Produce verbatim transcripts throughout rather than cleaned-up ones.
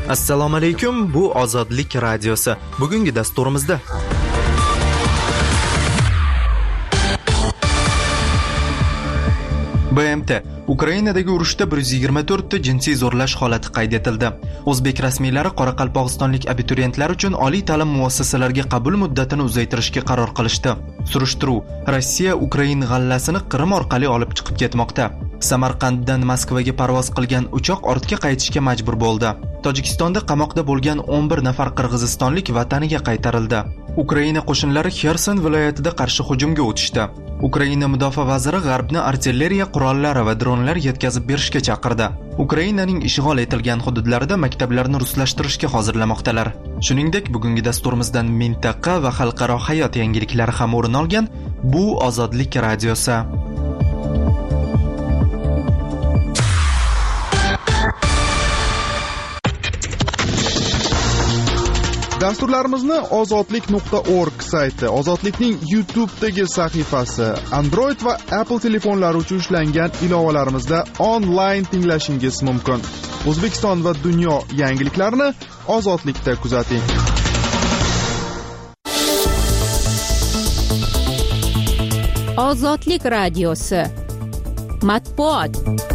Assalomu alaykum, bu Ozodlik radiosi. Bugungi dasturimizda B M T Ukrainadagi urushda bir yuz yigirma to'rt ta jinsiy zo'rlash holati qayd etildi. O'zbek rasmiylari qoraqalpog'istonlik abituriyentlar uchun oliy ta'lim muassasalariga qabul muddatini uzaytirishga qaror qilishdi. Surishtiruv: Rossiya Ukraina g'allasini Qrim orqali olib chiqib ketmoqda. Samarqanddan Moskvaga parvoz qilgan uchoq ortga qaytishga majbur bo'ldi. Tojikistonda qamoqda bo'lgan o'n bir nafar qirg'izistonlik vataniga qaytarildi. Ukraina qo'shinlari Xerson viloyatida qarshi hujumga o'tishdi. Ukraina mudofaa vaziri G'arbni artilleriya qurollari va dronlar yetkazib berishga chaqirdi. Ukrainaning ishg'ol etilgan hududlarida maktablarni ruslashtirishga hozirlamoqdalar. Shuningdek, bugungi dasturimizdan mintaqa va xalqaro hayot yangiliklari ham o'rin olgan. Bu Ozodlik radiosi. Dasturlarimizni ozodlik nuqta org sayti, Ozodlikning YouTube'dagi sahifasi, Android va Apple telefonlari uchun ishlangan ilovalarimizda onlayn tinglashingiz mumkin. O'zbekiston va dunyo yangiliklarini Ozodlikda kuzating. Ozodlik radiosi. Matbuot.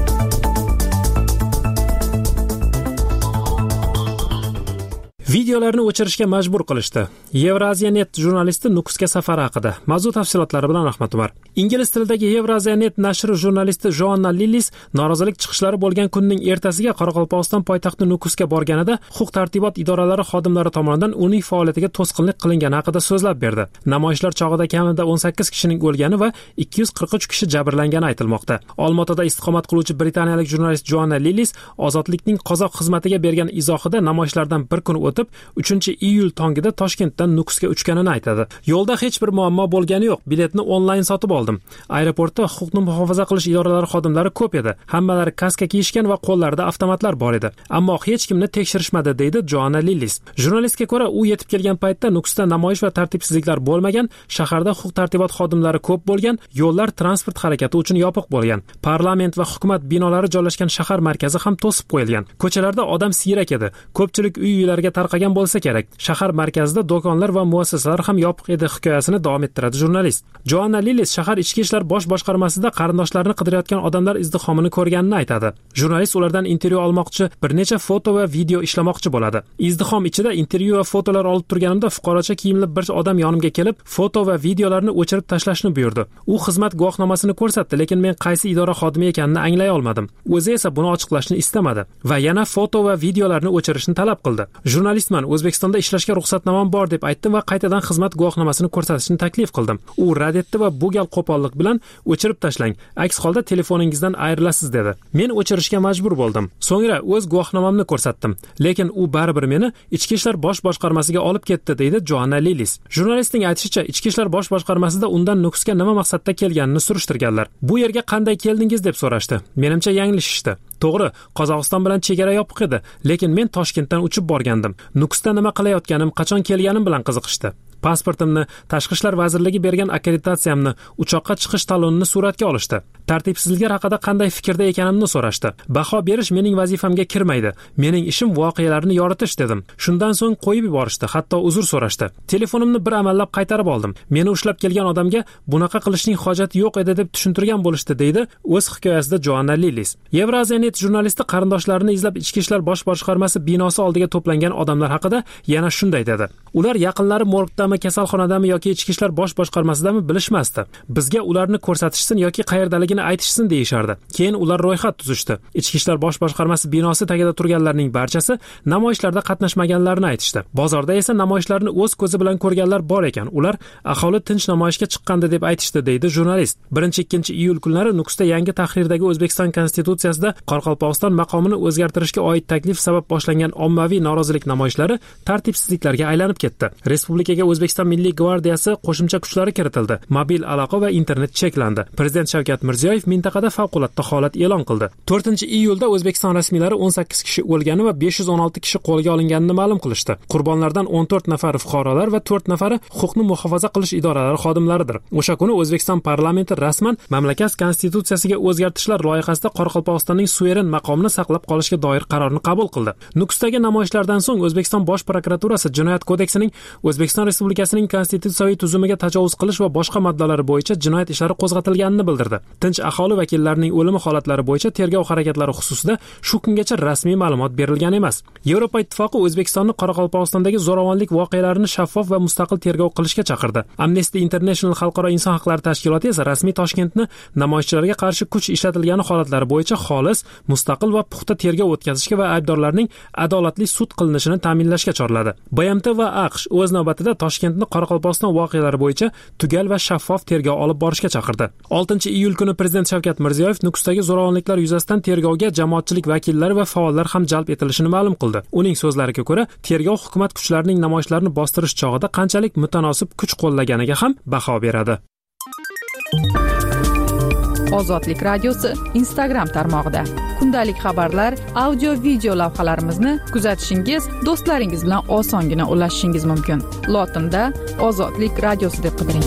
Videolarni o'chirishga majbur qilishdi. Evraziyanet jurnalisti Nukusga safari haqida. Mavzu tafsilotlari bilan Ahmad Umar. Ingliz tilidagi Evraziyanet nashri jurnalisti Joanna Lillis norozilik chiqishlari bo'lgan kunning ertasiga Qoraqalpog'iston poytaxti Nukusga borganida huquq-tartibot idoralari xodimlari tomonidan uning faoliyatiga to'sqinlik qilingani haqida so'zlab berdi. Namoyishlar chog'ida kamida o'n sakkiz kishining o'lgani va ikki yuz qirq uch kishi jabrlangani aytilmoqda. Olmaotada istiqomat qiluvchi britaniyalik jurnalist Joanna Lillis Ozodlikning qozoq xizmatiga bergan izohida namoyishlardan bir kun o'tib uchinchi iyul tongida Toshkentdan Nukusga uchganini aytadi. Yo'lda hech bir muammo bo'lgani yo'q. Biletni onlayn sotib oldim. Aeroportda huquqni muhofaza qilish idoralari xodimlari ko'p edi. Hammalari kaska kiyishgan va qo'llarida avtomatlar bor edi. Ammo hech kimni tekshirishmadi, deydi Joanna Lillis. Jurnalistga ko'ra, u yetib kelgan paytda Nukusda namoyish va tartibsizliklar bo'lmagan, shaharda huquq-tartibot xodimlari ko'p bo'lgan, yo'llar transport harakati uchun yopiq bo'lgan. Parlament va hukumat binolari joylashgan shahar markazi ham to'sib qo'yilgan. Ko'chalarda odam siyrak edi. Ko'pchilik uy-uylarga tarqagan bo'lsa kerak. Shahar markazida do'konlar va muassasalar ham yopiq edi hikoyasini davom ettiradi jurnalist. Joanna Lillis shahar ichki ishlar bosh boshqarmasida qarindoshlarini qidirayotgan odamlar izdihomini ko'rganini aytadi. Jurnalist ulardan intervyu olmoqchi, bir necha foto va video ishlamoqchi bo'ladi. Izdihom ichida intervyu va fotolar olib turganimda fuqarocha kiyimli bir odam yonimga kelib, foto va videolarni o'chirib tashlashni buyurdi. U xizmat guvohnomasini ko'rsatdi, lekin men qaysi idora xodimi ekanini anglay olmadim. O'zi esa buni ochiqlashni istamadi va yana foto va videolarni o'chirishni talab qildi. Jurnalistman, O'zbekistonda ishlashga ruxsatnomam bor deb aytdim va qaytadan xizmat guvohnomasini ko'rsatishni taklif qildim. U rad etdi va bu gal qo'pollik bilan o'chirib tashlang. Aks holda telefoningizdan ayrilasiz dedi. Men o'chirishga majbur bo'ldim. So'ngra o'z guvohnomamni ko'rsatdim, lekin u baribir meni ichki ishlar bosh boshqarmasiga olib ketdi, deydi Joanna Lillis. Jurnalistning aytishicha, ichki ishlar bosh boshqarmasida undan Nukusga nima maqsadda kelganini surishtirganlar. Bu yerga qanday keldingiz deb so'rashdi. Menimcha yanglishishdi. To'g'ri, Qozog'iston bilan chegara yopiq edi, lekin men Toshkentdan uchib borgandim. Nukusda nima qilayotganim, qachon kelganim bilan qiziqishdi. Pasportimni, Tashqi ishlar vazirligi bergan akkreditatsiyamni, uchoqqa chiqish talonini suratga olishdi. Tartibsizliklar haqida qanday fikrda ekanimni so'rashdi. Baho berish mening vazifamga kirmaydi. Mening ishim voqealarni yoritish dedim. Shundan so'ng qo'yib yuborishdi, hatto uzr so'rashdi. Telefonimni bir amallab qaytarib oldim. Meni ushlab kelgan odamga bunaqa qilishning hojati yo'q edi deb tushuntirgan bo'lishdi, deydi o'z hikoyasida Joanna Lillis. Evraziyanet jurnalisti qarindoshlarini izlab ichki ishlar bosh boshqarmasi binosi oldiga to'plangan odamlar haqida yana shunday dedi. Ular yaqinlari morgdami, kasalxonadami yoki ichki ishlar bosh boshqarmasidami bilishmasdi. Bizga ularni ko'rsatishsin yoki qayerdaligini aytishsin deyishardi. Keyin ular ro'yxat tuzishdi. Ichki ishlar bosh boshqarmasi binosi tagida turganlarning barchasi namoyishlarda qatnashmaganlarini aytishdi. Bozorda esa namoyishlarni o'z ko'zi bilan ko'rganlar bor ekan. Ular aholi tinch namoyishga chiqqandi deb aytishdi, deydi jurnalist. birinchi ikkinchi iyul kunlari Nukusda yangi tahrirdagi O'zbekiston konstitutsiyasida Qoraqalpog'iston maqomini o'zgartirishga oid taklif sabab boshlangan ommaviy norozilik namoyishlari tartibsizliklarga aylanib ketdi. Respublikaga O'zbekiston O'zbekiston Milliy gvardiyasi qo'shimcha kuchlari kiritildi. Mobil aloqa va internet cheklandi. Prezident Shavkat Mirziyoyev mintaqada favqulodda holat e'lon qildi. to'rtinchi iyulda O'zbekiston rasmiylari o'n sakkiz kishi o'lgani va besh yuz o'n olti kishi qo'lga olinganini ma'lum qilishdi. Qurbonlardan o'n to'rt nafari fuqarolar va to'rt nafari huquqni muhofaza qilish idoralari xodimlaridir. O'sha kuni O'zbekiston parlamenti rasman mamlakat konstitutsiyasiga o'zgartishlar loyihasida Qoraqalpog'istonning suveren maqomini saqlab qolishga doir qarorni qabul qildi. Nukusdagi namoyishlardan so'ng O'zbekiston Bosh prokuraturasi Jinoyat kodeksining O'zbekiston Respublikasining konstitutsiyaviy tuzumiga tajovuz qilish va boshqa moddalari bo'yicha jinoyat ishlari qo'zg'atilganini bildirdi. Tinch aholi vakillarining o'limi holatlari bo'yicha tergov harakatlari xususida shu kungacha rasmiy ma'lumot berilgan emas. Yevropa Ittifoqi O'zbekistonni Qoraqalpog'istondagi zo'ravonlik voqealarini shaffof va mustaqil tergov qilishga chaqirdi. Amnesty International xalqaro inson haqlari tashkiloti esa rasmiy Toshkentni namoyishchilarga qarshi kuch ishlatilgani holatlari bo'yicha xolis, mustaqil va puxta tergov o'tkazishga va aybdorlarning adolatli sud qilinishini ta'minlashga chorladi. B M T va AQSh o'z navbatida Toshkentni Qoraqalpog'iston voqealari bo'yicha tugal va shaffof tergov olib borishga chaqirdi. oltinchi iyul kuni Prezident Shavkat Mirziyoyev Nukusdagi zo'ravonliklar yuzasidan tergovga jamoatchilik vakillari va faollar ham jalb etilishini ma'lum qildi. Uning so'zlariga ko'ra, tergov hukumat kuchlarining namoyishlarni bostirish chog'ida qanchalik mutanosib kuch qo'llaganiga ham baho beradi. Ozodlik radiosi Instagram tarmog'ida kundalik xabarlar, audio video lavhalarimizni kuzatishingiz, do'stlaringiz bilan osongina ulashishingiz mumkin. Lotinda Ozodlik radiosi deb qidiring.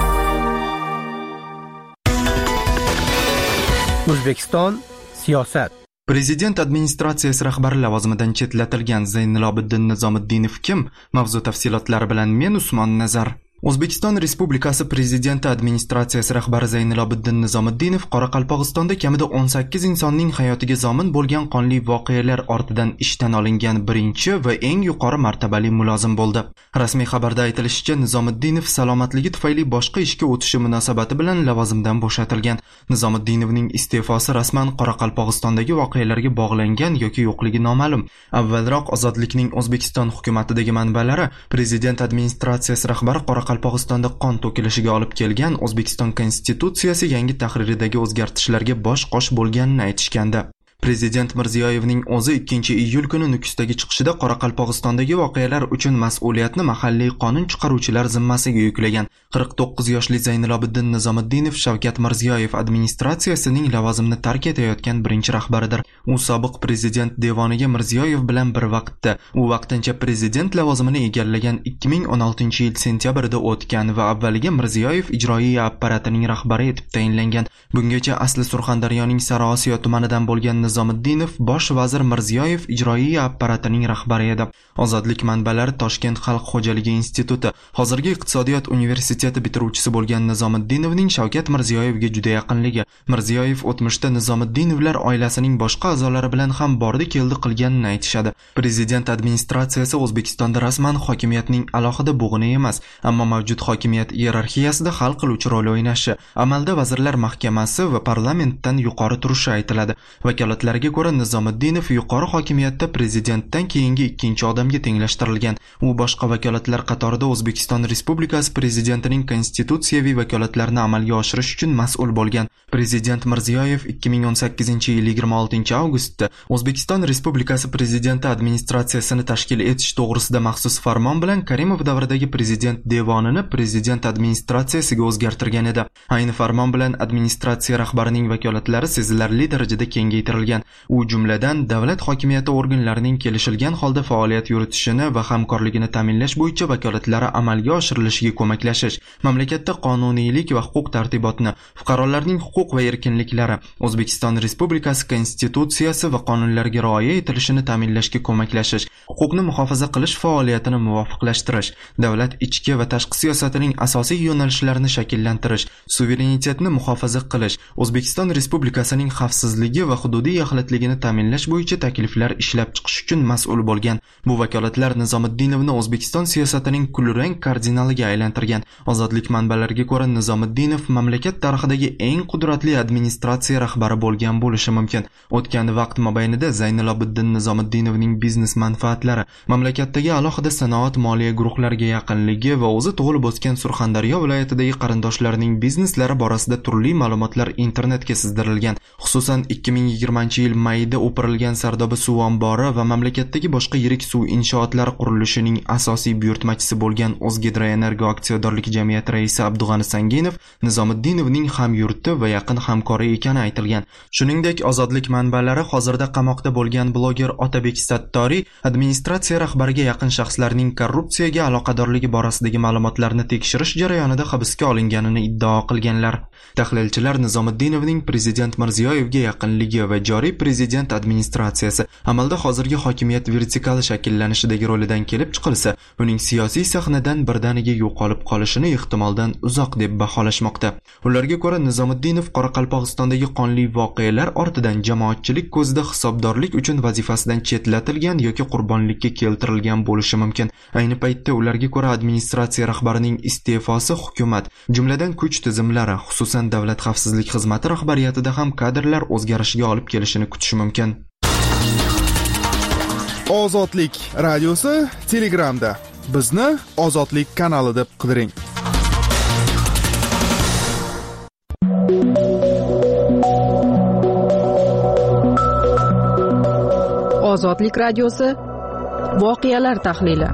O'zbekiston siyosat. Prezident administratsiyasi rahbari lavozimidan chetlatilgan Zaynilobiddin Nizomiddinov kim? Mavzu tafsilotlari bilan men Usmon Nazar. O'zbekiston Respublikasi Prezidenti administratsiyasi rahbari Zaynilobiddin Nizomiddinov Qoraqalpog'istonda kamida o'n sakkiz insonning hayotiga zomin bo'lgan qonli voqealar ortidan ishdan olingan birinchi va eng yuqori martabali mulozim bo'ldi. Rasmiy xabarda aytilishicha, Nizomiddinov salomatligi tufayli boshqa ishga o'tishi munosabati bilan lavozimdan bo'shatilgan. Nizomiddinovning iste'fosi rasman Qoraqalpog'istondagi voqealarga bog'langan yoki yo'qligi noma'lum. Avvalroq Ozodlikning O'zbekiston hukumatidagi manbalari Prezident administratsiyasi rahbari Qoraqalpog'istonda qon to'kilishiga olib kelgan O'zbekiston konstitutsiyasi yangi tahriridagi o'zgartishlarga bosh qosh bo'lganini aytishgandi. Prezident Mirziyoyevning o'zi ikkinchi iyul kuni Nukusdagi chiqishida Qoraqalpog'istondagi voqealar uchun mas'uliyatni mahalliy qonun chiqaruvchilar zimmasiga yuklagan. qirq to'qqiz yoshli Zaynilobiddin Nizomiddinov Shavkat Mirziyoyev administratsiyasining lavozimni tark etayotgan birinchi rahbaridir. U sobiq prezident devoniga Mirziyoyev bilan bir vaqtda, u vaqtincha prezident lavozimini egallagan ikki ming o'n oltinchi yil sentyabrida o'tgan va avvaliga Mirziyoyev ijroiy apparatining rahbari etib tayinlangan. Bungacha asli Surxondaryoning Sariosiyo tumanidan bo'lgan Nizomiddinov bosh vazir Mirziyoyev ijroiy apparatining rahbari edi. Ozodlik manbalari Toshkent xalq xo'jaligi instituti, hozirgi iqtisodiyot universiteti bitiruvchisi bo'lgan Nizomiddinovning Shavkat Mirziyoyevga juda yaqinligi, Mirziyoyev o'tmishda Nizomiddinovlar oilasining boshqa a'zolari bilan ham bordi-keldi qilganini aytishadi. Prezident administratsiyasi O'zbekistonda rasman hokimiyatning alohida bo'g'ini emas, ammo mavjud hokimiyat iyerarxiyasida hal qiluvchi rol o'ynashi, amalda vazirlar mahkamasi va parlamentdan yuqori turishi aytiladi. Vakolatlarga ko'ra Nizomiddinov yuqori hokimiyatda prezidentdan keyingi ikkinchi odamga tenglashtirilgan. U boshqa vakolatlar qatorida O'zbekiston Respublikasi prezidentining konstitutsiyaviy vakolatlarini amalga oshirish uchun mas'ul bo'lgan. Prezident Mirziyoyev ikki ming o'n sakkizinchi yil yigirma oltinchi avgustda O'zbekiston Respublikasi prezidenti administratsiyasini tashkil etish to'g'risida maxsus farmon bilan Karimov davridagi prezident devonini prezident administratsiyasiga o'zgartirgan edi. Ayni farmon bilan administratsiya rahbarining vakolatlari sezilarli darajada kengaytirilgan. U jumladan davlat hokimiyati organlarining kelishilgan holda faoliyat yuritishini va hamkorligini ta'minlash bo'yicha vakolatlari amalga oshirilishiga ko'maklashish, mamlakatda qonuniylik va huquq tartibotni, fuqarolarning huquq va erkinliklari, O'zbekiston Respublikasi konstitutsiyasi va qonunlariga rioya etilishini ta'minlashga ko'maklashish, huquqni muhofaza qilish faoliyatini muvofiqlashtirish, davlat ichki va tashqi siyosatining asosiy yo'nalishlarini shakllantirish, suverenitetni muhofaza qilish, O'zbekiston Respublikasining xavfsizligi va hududiy yaxlitligini ta'minlash bo'yicha takliflar ishlab chiqish uchun mas'ul bo'lgan. Bu vakolatlar Nizomiddinovni O'zbekiston siyosatining kulrang kardinaliga aylantirgan. Ozodlik manbalariga ko'ra Nizomiddinov mamlakat tarixidagi eng qudratli administratsiya rahbari bo'lgan bo'lishi mumkin. O'tgan vaqt mobaynida Zaynilobiddin Nizomiddinovning biznes manfaatlari, mamlakatdagi alohida sanoat moliya guruhlariga yaqinligi va o'zi tug'ilib o'sgan Surxondaryo viloyatidagi qarindoshlarining bizneslari borasida turli ma'lumotlar internetga sizdirilgan. Xususan ikki ming yigirma yigirmanchi yil mayida o'pirilgan Sardoba suv ombori va mamlakatdagi boshqa yirik suv inshootlari qurilishining asosiy buyurtmachisi bo'lgan O'zgidroenergo aksiyadorlik jamiyati raisi Abdug'ani Sanginov Nizomiddinovning hamyurti va yaqin hamkori ekani aytilgan. Shuningdek, Ozodlik manbalari hozirda qamoqda bo'lgan bloger Otabek Sattoriy administratsiya rahbariga yaqin shaxslarning korrupsiyaga aloqadorligi borasidagi ma'lumotlarni tekshirish jarayonida hibsga olinganini iddao qilganlar. Tahlilchilar Nizomiddinovning prezident Mirziyoyevga yaqinligi va joriy prezident administratsiyasi amalda hozirgi hokimiyat vertikali shakllanishidagi rolidan kelib chiqilsa, uning siyosiy sahnadan birdaniga yo'qolib qolishini ehtimoldan uzoq deb baholashmoqda. Ularga ko'ra, Nizomiddinov Qoraqalpog'istondagi qonli voqealar ortidan jamoatchilik ko'zida hisobdorlik uchun vazifasidan chetlatilgan yoki qurbonlikka keltirilgan bo'lishi mumkin. Ayni paytda ularga ko'ra administratsiya rahbarining iste'fosi hukumat, jumladan kuch tizimlari, xususan davlat xavfsizlik xizmati rahbariyatida ham kadrlar o'zgarishiga olib kelishini kutish mumkin. Ozodlik radiosi Telegramda. Bizni Ozodlik kanali deb qidiring. Ozodlik radiosi voqealar tahlili.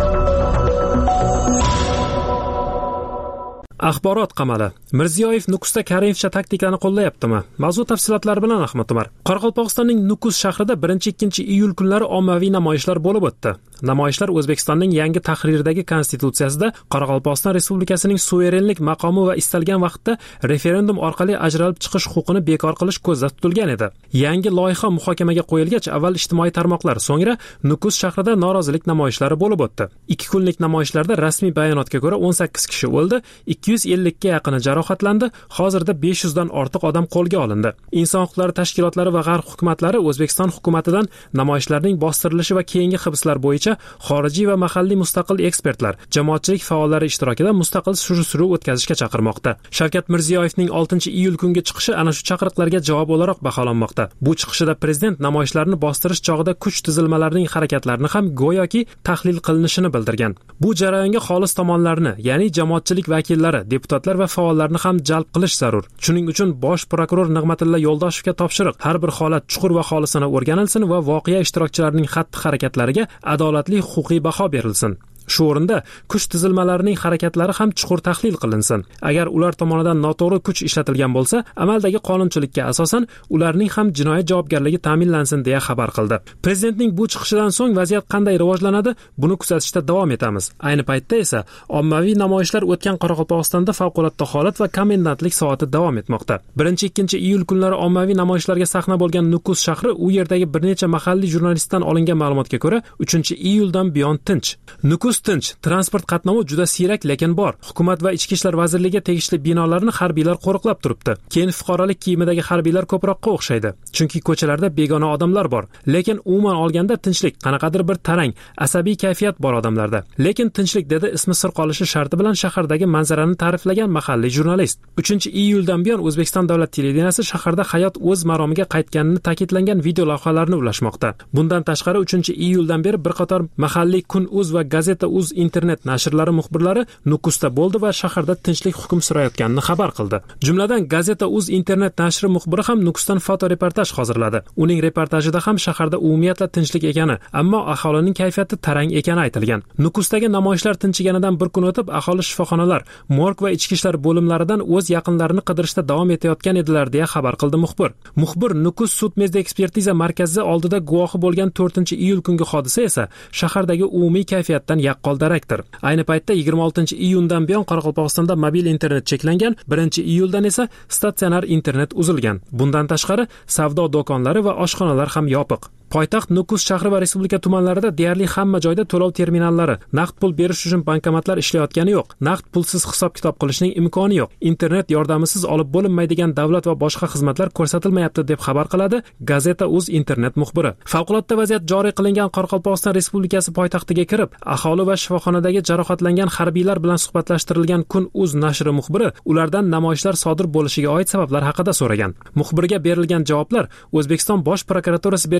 Axborot qamali. Mirziyoyev Nukusda Karimovcha taktikani qo'llayaptimi? Mavzu tafsilotlari bilan Ahmad Umar. Qoraqalpog'istonning Nukus shahrida birinchi-ikkinchi iyul kunlari ommaviy namoyishlar bo'lib o'tdi. Namoyishlar O'zbekistonning yangi tahrirdagi konstitutsiyasida Qoraqalpog'iston Respublikasining suverenlik maqomi va istalgan vaqtda referendum orqali ajralib chiqish huquqini bekor qilish ko'zda tutilgan edi. Yangi loyiha muhokamaga qo'yilgach, avval ijtimoiy tarmoqlar, so'ngra Nukus shahrida norozilik namoyishlari bo'lib o'tdi. ikki kunlik namoyishlarda rasmiy bayonotga ko'ra o'n sakkiz kishi o'ldi, ikki yuz ellik ga yaqini jarohatlandi, hozirda besh yuz dan ortiq odam qo'lga olindi. Inson huquqlari tashkilotlari va g'arb hukumatlari O'zbekiston hukumatidan namoyishlarning bostirilishi va keyingi hibslar bo'yicha xorijiy va mahalliy mustaqil ekspertlar, jamoatchilik faollari ishtirokida mustaqil surishtiruv o'tkazishga chaqirmoqda. Shavkat Mirziyoyevning oltinchi iyul kungi chiqishi ana shu chaqiriqlarga javob o'laroq baholanmoqda. Bu chiqishida prezident namoyishlarni bostirish chog'ida kuch tuzilmalarining harakatlarini ham go'yoki tahlil qilinishini bildirgan. Bu jarayonga xolis tomonlarni, ya'ni jamoatchilik vakillari, deputatlar va faollarni ham jalb qilish zarur. Shuning uchun bosh prokuror Nig'matilla Yo'ldoshevga topshiriq, har bir holat chuqur va xolisona o'rganilsin va voqea ishtirokchilarining xatti-harakatlariga adolatli huquqiy baho berilsin. Shu o'rinda kuch tizilmalarining harakatlari ham chuqur tahlil qilinsin. Agar ular tomonidan noto'g'ri kuch ishlatilgan bo'lsa, amaldagi qonunchilikka asosan ularning ham jinoiy javobgarligi ta'minlansin deya xabar qildi. Prezidentning bu chiqishidan so'ng vaziyat qanday rivojlanadi, buni kuzatishda davom etamiz. Ayni paytda esa ommaviy namoyishlar o'tgan Qoraqalpog'istonda favqulodda holat va komendantlik soati davom etmoqda. birinchi-ikkinchi iyul kunlari ommaviy namoyishlarga sahna bo'lgan Nukus shahri, u yerdagi bir necha mahalliy jurnalistdan olingan ma'lumotga ko'ra, uchinchi iyuldan buyon tinch. Nukus tinch, transport qatnovi juda siyrak lekin bor. Hukumat va ichki ishlar vazirligiga tegishli binolarni harbiylar qo'riqlab turibdi. Keyin fuqarolik kiyimidagi harbiylar ko'proqqa o'xshaydi. Chunki ko'chalarda begona odamlar bor. Lekin umuman olganda tinchlik, qanaqadir bir tarang, asabiy kayfiyat bor odamlarda. Lekin tinchlik dedi ismi sir qolishi sharti bilan shahardagi manzarani ta'riflagan mahalliy jurnalist. uchinchi iyuldan buyon O'zbekiston davlat televideniyasi shaharda hayot o'z maromiga qaytganini ta'kidlangan video lavhalarni ulashmoqda. Bundan tashqari uchinchi iyuldan beri bir qator mahalliy Kun.uz va Gazeta uz internet nashrlari muxbirlari Nukusda bo'ldi va shaharda tinchlik hukm surayotganini xabar qildi. Jumladan Gazeta uz internet nashri muxbiri ham Nukusdan fotoreportaj hozirladi. Uning reportajida ham shaharda umumiyatla tinchlik ekani, ammo aholining kayfiyati tarang ekani aytilgan. Nukusdagi namoyishlar tinchiganidan bir kun o'tib, aholi shifoxonalar, morg va ichki ishlar bo'limlaridan o'z yaqinlarini qidirishda davom etayotgan edilar deya xabar qildi muxbir. Muxbir Nukus sud mezda ekspertiza markazi oldida guvohi bo'lgan to'rtinchi iyul kungi hodisa esa shahardagi umumiy kayfiyatdan yaqqol darakdir. Ayni paytda yigirma oltinchi iyundan buyon Qoraqalpog'istonda mobil internet cheklangan, birinchi iyuldan esa statsionar internet uzilgan. Bundan tashqari savdo do'konlari va oshxonalar ham yopiq. Poytaxt Nukus shahri va respublika tumanlarida deyarli hamma joyda to'lov terminallari, naqd pul berish uchun bankomatlar ishlayotgani yo'q. Naqd pulsiz hisob-kitob qilishning imkoni yo'q. Internet yordamisiz olib bo'linmaydigan davlat va boshqa xizmatlar ko'rsatilmayapti deb xabar qiladi Gazeta uz internet muxbiri. Favqulodda vaziyat joriy qilingan Qoraqalpog'iston Respublikasi poytaxtiga kirib, aholi va shifoxonadagi jarohatlangan harbiylar bilan suhbatlashtirilgan Kun.uz nashri muxbiri ulardan namoyishlar sodir bo'lishiga oid sabablar haqida so'ragan. Muxbirga berilgan javoblar O'zbekiston Bosh prokuraturasi bergan rasmiy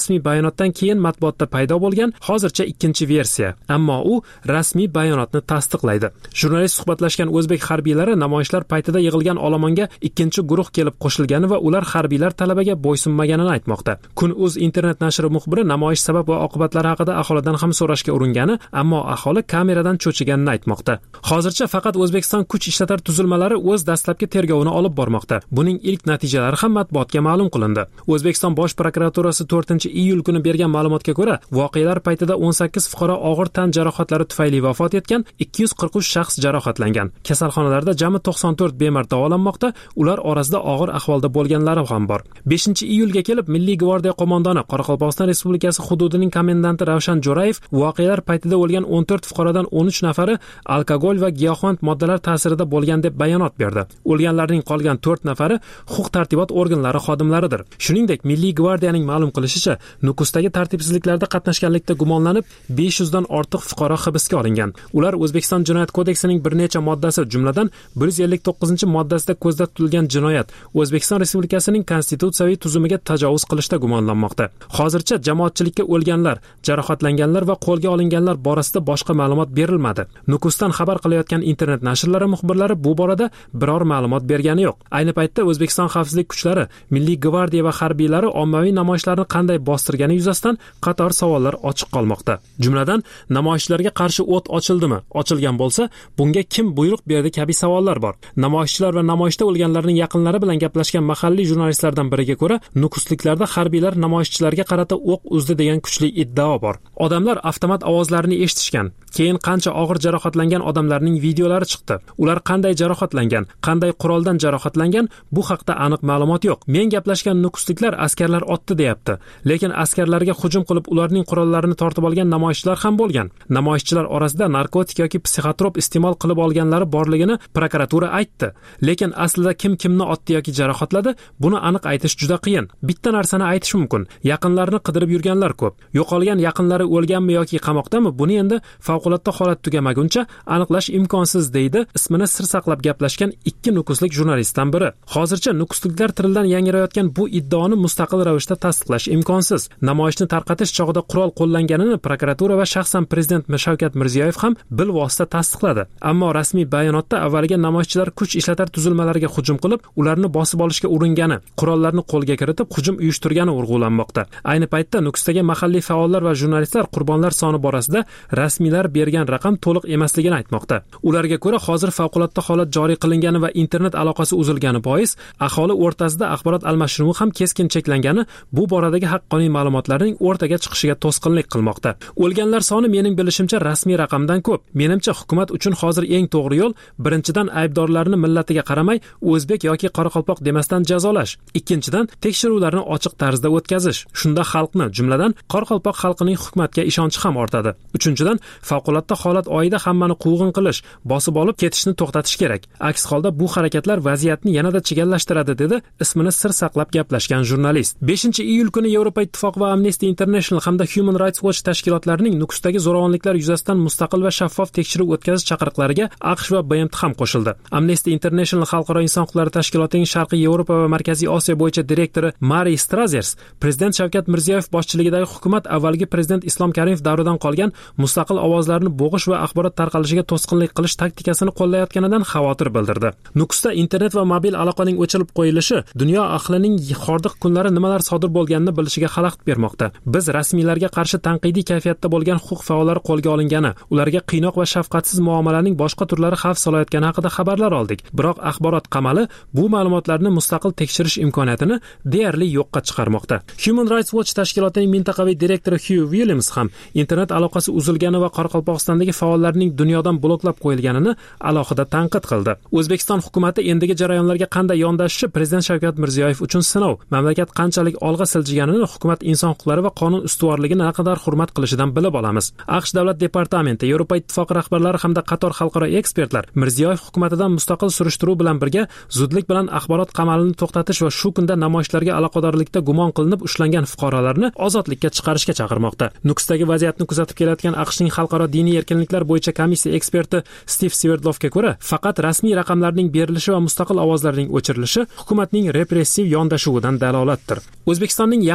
rasmiy bayonotdan keyin matbuotda paydo bo'lgan hozircha ikkinchi versiya, ammo u rasmiy bayonotni tasdiqlaydi. Jurnalist suhbatlashgan o'zbek harbiylari namoyishlar paytida yig'ilgan olomonga ikkinchi guruh kelib qo'shilgani va ular harbiylar talabiga bo'ysunmaganini aytmoqda. Kun.uz internet nashri muxbiri namoyish sabab va oqibatlari haqida aholidan ham so'rashga uringani, ammo aholi kameradan cho'chiganini aytmoqda. Hozircha faqat O'zbekiston kuch ishlatar tuzilmalari o'z dastlabki tergovini olib bormoqda. Buning ilk natijalari ham matbuotga ma'lum qilindi. O'zbekiston bosh prokuraturasi to'rtinchi iyul kuni bergan ma'lumotga ko'ra, voqealar paytida o'n sakkiz fuqaro og'ir tan jarohatlari tufayli vafot etgan, ikki yuz qirq uch shaxs jarohatlangan. Kasalxonalarda jami to'qson to'rt bemor davolanmoqda, ular orasida og'ir ahvolda bo'lganlari ham bor. beshinchi iyulga kelib Milliy gvardiya qo'mondoni Qoraqalpog'iston Respublikasi hududining komendanti Ravshan Jo'rayev voqealar paytida o'lgan o'n to'rt fuqarodan o'n uch nafari alkogol va giyohvand moddalar ta'sirida bo'lgan deb bayonot berdi. O'lganlarning qolgan to'rt nafari huquq-tartibot organlari xodimlaridir. Shuningdek, Milliy gvardiyaning ma'lum qilishicha, Nukusdagi tartibsizliklarda qatnashganlikda gumonlanib besh yuz dan ortiq fuqaro hibsga olingan. Ular O'zbekiston Jinoyat kodeksining bir necha moddasi, jumladan bir yuz ellik to'qqizinchi moddasida ko'zda tutilgan jinoyat, O'zbekiston Respublikasining konstitutsiyaviy tuzumiga tajovuz qilishda gumonlanmoqda. Hozircha jamoatchilikka o'lganlar, jarohatlanganlar va qo'lga olinganlar borasida boshqa ma'lumot berilmadi. Nukusdan xabar qilayotgan internet nashrlari muxbirlari bu borada biror ma'lumot bergani yo'q. Ayni paytda O'zbekiston xavfsizlik kuchlari, Milliy gvardiya va harbiylari ommaviy namoyishlarni qanday bostirgani yuzasidan qator savollar ochiq qolmoqda. Jumladan, namoyishlarga qarshi o't ochildimi? Ochilgan bo'lsa, bunga kim buyruq berdi kabi savollar bor. Namoyishchilar va namoyishda o'lganlarning yaqinlari bilan gaplashgan mahalliy jurnalistlardan biriga ko'ra, nukusliklarda harbiylar namoyishchilarga qarata o'q uzdi degan kuchli iddao bor. Odamlar avtomat ovozlarini eshitishgan. Keyin qancha og'ir jarohatlangan odamlarning videolari chiqdi. Ular qanday jarohatlangan, qanday quroldan jarohatlangan, bu haqda aniq ma'lumot yo'q. Men gaplashgan nukusliklar askarlar otdi deyapti. Lekin askarlarga hujum qilib ularning qurollarini tortib olgan namoyishchilar ham bo'lgan. Namoyishchilar orasida narkotik yoki psixotrop iste'mol qilib olganlari borligini prokuratura aytdi. Lekin aslida kim kimni otdi yoki jarohatladi, buni aniq aytish juda qiyin. Bitta narsani aytish mumkin. Yaqinlarini qidirib yurganlar ko'p. Yo'qolgan yaqinlari o'lganmi yoki qamoqdami, buni endi favqulodda holat tugamaguncha aniqlash imkonsiz, deydi ismini sir saqlab gaplashgan ikki nukuslik jurnalistdan biri. Hozircha nukusliklar tilidan yangrayotgan bu iddaoni mustaqil ravishda tasdiqlash imkonsiz. Namoyishni tarqatish chog'ida qurol qo'llanganini prokuratura va shaxsan prezident Shavkat Mirziyoyev ham bilvosita tasdiqladi. Ammo rasmiy bayonotda avvaliga namoyishchilar kuch ishlatar tuzilmalariga hujum qilib, ularni bosib olishga uringani, qurollarni qo'lga kiritib hujum uyushtirgani urg'ulanmoqda. Ayni paytda Nukusdagi mahalliy faollar va jurnalistlar qurbonlar soni borasida rasmiylar bergan raqam to'liq emasligini aytmoqda. Ularga ko'ra, hozir favqulodda holat joriy qilingani va internet aloqasi uzilgani bois aholi o'rtasida axborot almashinuvi ham keskin cheklangani bu boradagi haqqoniy ma'lumotlarning o'rtaga chiqishiga to'sqinlik qilmoqda. O'lganlar soni mening bilishimcha rasmiy raqamdan ko'p. Menimcha hukumat uchun hozir eng to'g'ri yo'l birinchidan aybdorlarni millatiga qaramay o'zbek yoki qoraqalpoq demasdan jazolash. Ikkinchidan tekshiruvlarni ochiq tarzda o'tkazish. Shunda xalqni, jumladan qoraqalpoq xalqining hukumatga ishonchi ham ortadi. Uchinchidan favqulodda holat oyida hammani quvg'in qilish, bosib olib ketishni to'xtatish kerak. Aks holda bu harakatlar vaziyatni yanada chigallashtiradi, dedi ismini sir saqlab gaplashgan jurnalist. beshinchi iyul kuni Yevropa Ittifoqi va Amnesty International hamda Human Rights Watch tashkilotlarining Nukusdagi zo'ravonliklar yuzasidan mustaqil va shaffof tekshiruv o'tkazish chaqiriqlariga AQSh va B M T ham qo'shildi. Amnesty International xalqaro inson huquqlari tashkilotining Sharqiy Yevropa va Markaziy Osiyo bo'yicha direktori Mari Strazers, prezident Shavkat Mirziyoyev boshchiligidagi hukumat avvalgi prezident Islom Karimov davridan qolgan mustaqil ovozlarni bo'g'ish va axborot tarqalishiga to'sqinlik qilish taktikasini qo'llayotganidan xavotir bildirdi. Nukusda internet va mobil aloqaning o'chirib qo'yilishi dunyo ahlining hordiq kunlari nimalar sodir bo'lganini bilishiga xalaqit bermoqda. Biz rasmiylarga qarshi tanqidiy kayfiyatda bo'lgan huquq faollari qo'lga olingani, ularga qiynoq va shafqatsiz muomalaning boshqa turlari xavf solayotgani haqida xabarlar oldik. Biroq axborot qamali bu ma'lumotlarni mustaqil tekshirish imkoniyatini deyarli yo'qqa chiqarmoqda. Human Rights Watch tashkilotining mintaqaviy direktori Hugh Williams ham internet aloqasi uzilgani va Qoraqalpog'istondagi faollarning dunyodan bloklab qo'yilganini alohida tanqid qildi. O'zbekiston hukumatı endigi jarayonlarga qanday yondashishi prezident Shavkat Mirziyoyev uchun sinov. Mamlakat qanchalik olg'a siljiganini hukumat inson huquqlari va qonun ustuvorligini naqadar hurmat qilishidan bilib olamiz. AQSh davlat departamenti, Yevropa Ittifoqi rahbarlari hamda qator xalqaro ekspertlar Mirziyoyev hukumatidan mustaqil surishtiruv bilan birga zudlik bilan axborot qamalini to'xtatish va shu kunda namoyishlarga aloqadorlikda gumon qilinib ushlangan fuqarolarni ozodlikka chiqarishga chaqirmoqda. Nukusdagi vaziyatni kuzatib kelayotgan AQShning xalqaro diniy erkinliklar bo'yicha komissiya eksperti Steve Sverdlovga ko'ra, faqat rasmiy raqamlarning berilishi va mustaqil ovozlarning o'chirilishi hukumatning repressiv yondashuvidan dalolatdir. O'zbekistonning yaqin o'tmish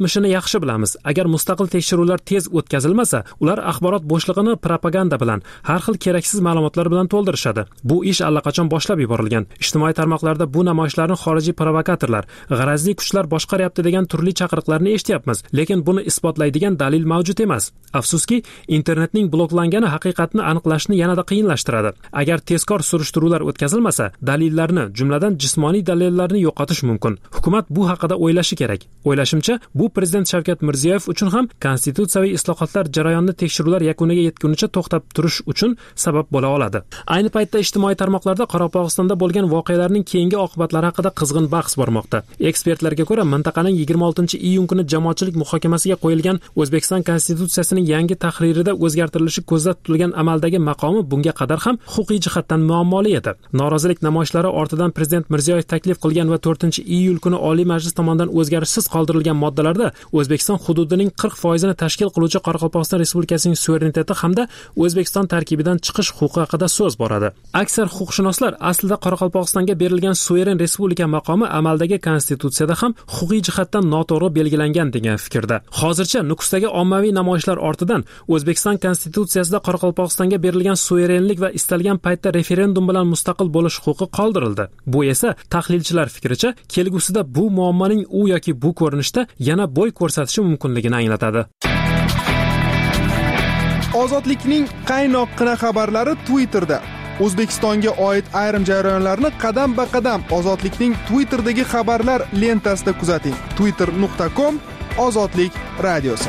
o'tmishini yaxshi bilamiz. Agar mustaqil tekshiruvlar tez o'tkazilmasa, ular axborot bo'shlig'ini propaganda bilan, har xil keraksiz ma'lumotlar bilan to'ldirishadi. Bu ish allaqachon boshlab yuborilgan. Ijtimoiy tarmoqlarda bu namoyishlarni xorijiy provokatorlar, g'arazli kuchlar boshqaryapti degan turli chaqiriqlarni eshityapmiz, lekin buni isbotlaydigan dalil mavjud emas. Afsuski, internetning bloklangani haqiqatni aniqlashni yanada qiyinlashtiradi. Agar tezkor surishtiruvlar o'tkazilmasa, dalillarni, jumladan jismoniy dalillarni yo'qotish mumkin. Hukumat bu haqida o'ylashi kerak. O'ylashimcha, bu prezident Shavkat Mirziyoyev uchun ham konstitutsiyaviy islohotlar jarayonini tekshiruvlar yakuniga yetgunicha to'xtab turish uchun sabab bo'la oladi. Ayni paytda ijtimoiy tarmoqlarda Qoraqalpog'istonda bo'lgan voqealarning keyingi oqibatlari haqida qizg'in bahs bormoqda. Ekspertlarga ko'ra, mintaqaning yigirma oltinchi iyun kuni jamoatchilik muhokamasiga qo'yilgan O'zbekiston konstitutsiyasining yangi tahririda o'zgartirilishi ko'zda tutilgan amaldagi maqomi bunga qadar ham huquqiy jihatdan muammoli edi. Norozilik namoyishlari ortidan prezident Mirziyoyev taklif qilgan va to'rtinchi iyul kuni Oliy Majlis tomonidan o'zgarishsiz qoldirilgan moddalarda O'zbekiston hududining qirq foizini tashkil qiluvchi Qoraqalpog'iston Respublikasining suvereniteti hamda O'zbekiston tarkibidan chiqish huquqi haqida so'z boradi. Aksar huquqshunoslar aslida Qoraqalpog'istonga berilgan suveren respublika maqomi amaldagi konstitutsiyada ham huquqiy jihatdan noto'g'ri belgilangan degan fikrda. Hozircha Nukusdagi ommaviy namoyishlar ortidan O'zbekiston konstitutsiyasida Qoraqalpog'istonga berilgan suverenlik va istalgan paytda referendum bilan mustaqil bo'lish huquqi qoldirildi. Bu esa tahlilchilar fikricha kelgusida bu muammoning u yoki bu ko'rinishda yana bo'y ko'rsatishi mumkinligini anglatadi. Ozodlikning qaynoqqina xabarlari Twitterda. O'zbekistonga oid ayrim jarayonlarni qadam-ba-qadam Ozodlikning Twitterdagi xabarlar lentasida kuzating. twitter nuqta com Ozodlik radiosi.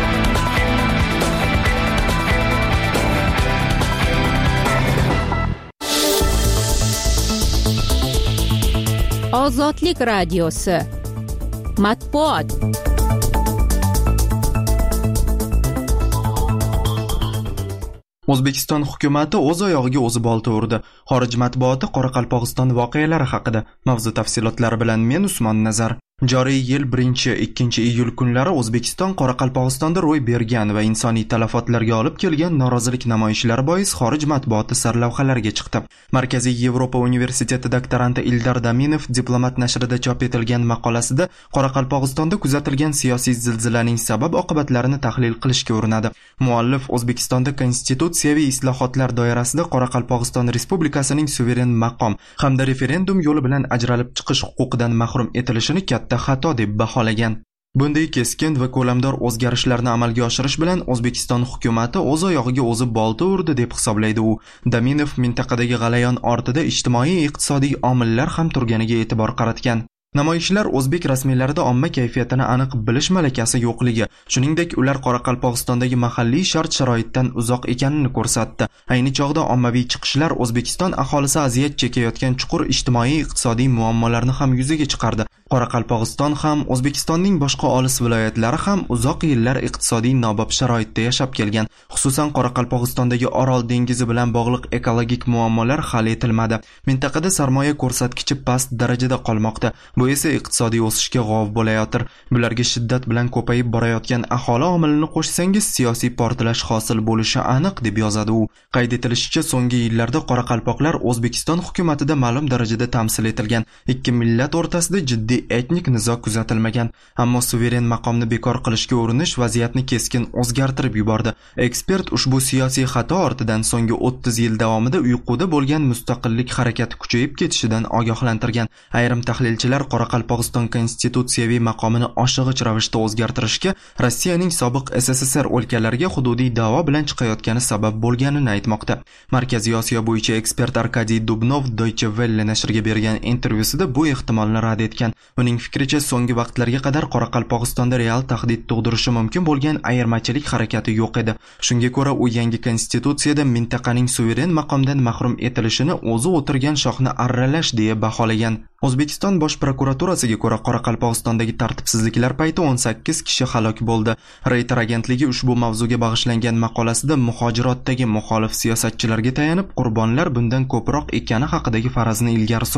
Ozodlik radiosi. Matbuot. O'zbekiston hukumatı o'z oyog'iga o'zi bolta urdi. Xorij matbuoti Qoraqalpog'iston voqealari haqida. Mavzu tafsilotlari bilan men Usmon Nazar. Joriy yil birinchi ikkinchi iyul kunlari O'zbekiston Qoraqalpog'istonda ro'y bergan va insoniy talafotlarga olib kelgan norozilik namoyishlari bois xorij matbuoti sarlavhalariga chiqdi. Markaziy Yevropa universiteti doktoranti Ildar Daminov Diplomat nashrida chop etilgan maqolasida Qoraqalpog'istonda kuzatilgan siyosiy zilzilaning sabab oqibatlarini tahlil qilishga urinadi. Muallif O'zbekistonda konstitutsiyaviy islohotlar doirasida Qoraqalpog'iston Respublikasining suveren maqom hamda referendum yo'li bilan ajralib chiqish huquqidan mahrum etilishini katta xato deb baholagan. Bunday keskin va ko'lamdor o'zgarishlarni amalga oshirish bilan O'zbekiston hukumatı o'z oyog'iga o'zi bolta urdi deb hisoblaydi u. Daminov mintaqadagi g'alayon ortida ijtimoiy-iqtisodiy omillar ham turganiga e'tibor qaratgan. Namoyishlar o'zbek rasmiylarida omma kayfiyatini aniq bilish malakasi yo'qligi, shuningdek ular Qoraqalpog'istondagi mahalliy shart-sharoitdan uzoq ekanini ko'rsatdi. Ayni chog'da ommaviy chiqishlar O'zbekiston aholisi aziyat chekayotgan chuqur ijtimoiy-iqtisodiy muammolarni ham yuzaga chiqardi. Qoraqalpog'iston ham O'zbekistonning boshqa olis viloyatlari ham uzoq yillar iqtisodiy nobob sharoitda yashab kelgan. Xususan Qoraqalpog'istondagi Orol dengizi bilan bog'liq ekologik muammolar hal etilmadi. Mintaqada sarmoya ko'rsatkichi past darajada qolmoqda. Bu esa iqtisodiy o'sishga g'ov bo'layotir. Bularga shiddat bilan ko'payib borayotgan aholi omilini qo'shsangiz siyosiy portlash hosil bo'lishi aniq deb yozadi u. Qayd etilishicha, so'nggi yillarda qoraqalpoqlar O'zbekiston hukumatida ma'lum darajada tamsil etilgan. Ikki millat o'rtasida jiddiy etnik nizo kuzatilmagan, ammo suveren maqomni bekor qilishga urinish vaziyatni keskin o'zgartirib yubordi. Ekspert ushbu siyosiy xato ortidan so'nggi o'ttiz yil davomida uyquda bo'lgan mustaqillik harakati kuchayib ketishidan ogohlantirgan. Ayrim tahlilchilar Qoraqalpog'iston konstitutsiyaviy maqomini oshig'ich ravishda o'zgartirishga Rossiyaning sobiq S S S R o'lkalariga hududiy da'vo bilan chiqayotgani sabab bo'lganini aytmoqda. Markaziy Osiyo bo'yicha ekspert Arkadiy Dubnov Deutsche Welle nashriga bergan intervyusida bu ehtimolni rad etgan. Uning fikricha, so'nggi vaqtlarga qadar Qoraqalpog'istonda real tahdid tug'dirishi mumkin bo'lgan ayirmachilik harakati yo'q edi. Shunga ko'ra, u yangi konstitutsiyada mintaqaning suveren maqomdan mahrum etilishini o'zi o'tirgan shoxni arralash deya baholagan. O'zbekiston bosh prokuraturasiga ko'ra, Qoraqalpog'istondagi tartibsizliklar payti o'n sakkiz kishi halok bo'ldi. Reuters agentligi ushbu mavzuga bag'ishlangan maqolasida muhojirotdagi muxolif siyosatchilarga tayanib, qurbonlar bundan ko'proq ekani haqidagi farazni ilgari surdi.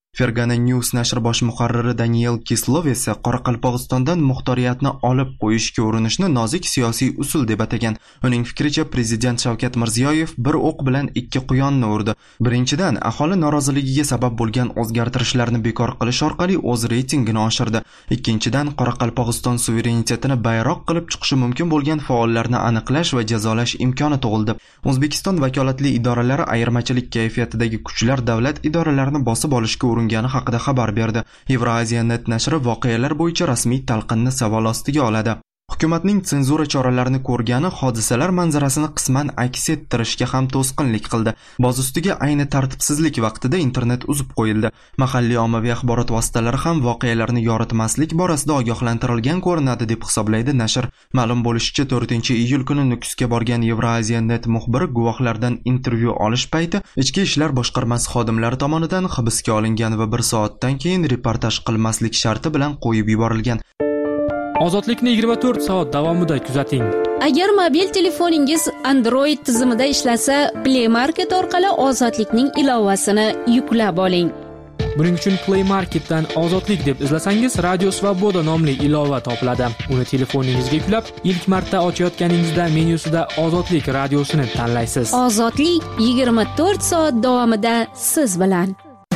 Fergana News nashri bosh muharriri Daniel Kislov esa Qoraqalpog'istondan muxtoriyatni olib qo'yishga urinishni nozik siyosiy usul deb atagan. Uning fikricha, prezident Shavkat Mirziyoyev bir o'q bilan ikki quyonni urdi. Birinchidan, aholi noroziligiga sabab bo'lgan o'zgartirishlarni bekor qilish orqali o'z reytingini oshirdi. Ikkinchidan, Qoraqalpog'iston suverenitetini bayroq qilib chiqishi mumkin bo'lgan faollarni aniqlash va jazolash imkoni tug'ildi. O'zbekiston vakolatli idoralari ayirmachilik kayfiyatidagi kuchlar davlat idoralarini bosib olishga uringani haqida xabar berdi. Euraziya.net nashri voqealar bo'yicha rasmiy talqinni savol ostiga oladi. Hukumatning senzura choralarini ko'rgani hodisalar manzarasini qisman aks ettirishga ham to'sqinlik qildi. Boz ustiga ayni tartibsizlik vaqtida internet uzib qo'yildi. Mahalliy ommaviy axborot vositalari ham voqealarni yoritmaslik borasida ogohlantirilgan ko'rinadi deb hisoblaydi nashr. Ma'lum bo'lishicha, to'rtinchi iyul kuni Nukusga borgan Euraziya.net muxbiri guvohlardan intervyu olish payti Ichki ishlar boshqarmasi xodimlari tomonidan hibsga olingan va bir soatdan keyin reportaj qilmaslik sharti bilan qo'yib yuborilgan. Ozodlikni yigirma to'rt soat davomida kuzating. Agar mobil telefoningiz Android tizimida ishlasa, Play Market orqali Ozodlikning ilovasini yuklab oling. Buning uchun Play Marketdan Ozodlik deb izlasangiz, Radio Svoboda nomli ilova topiladi. Uni telefoningizga yuklab, ilk marta ochayotganingizda menyusida Ozodlik radiosini tanlaysiz. Ozodlik yigirma to'rt soat davomida siz bilan.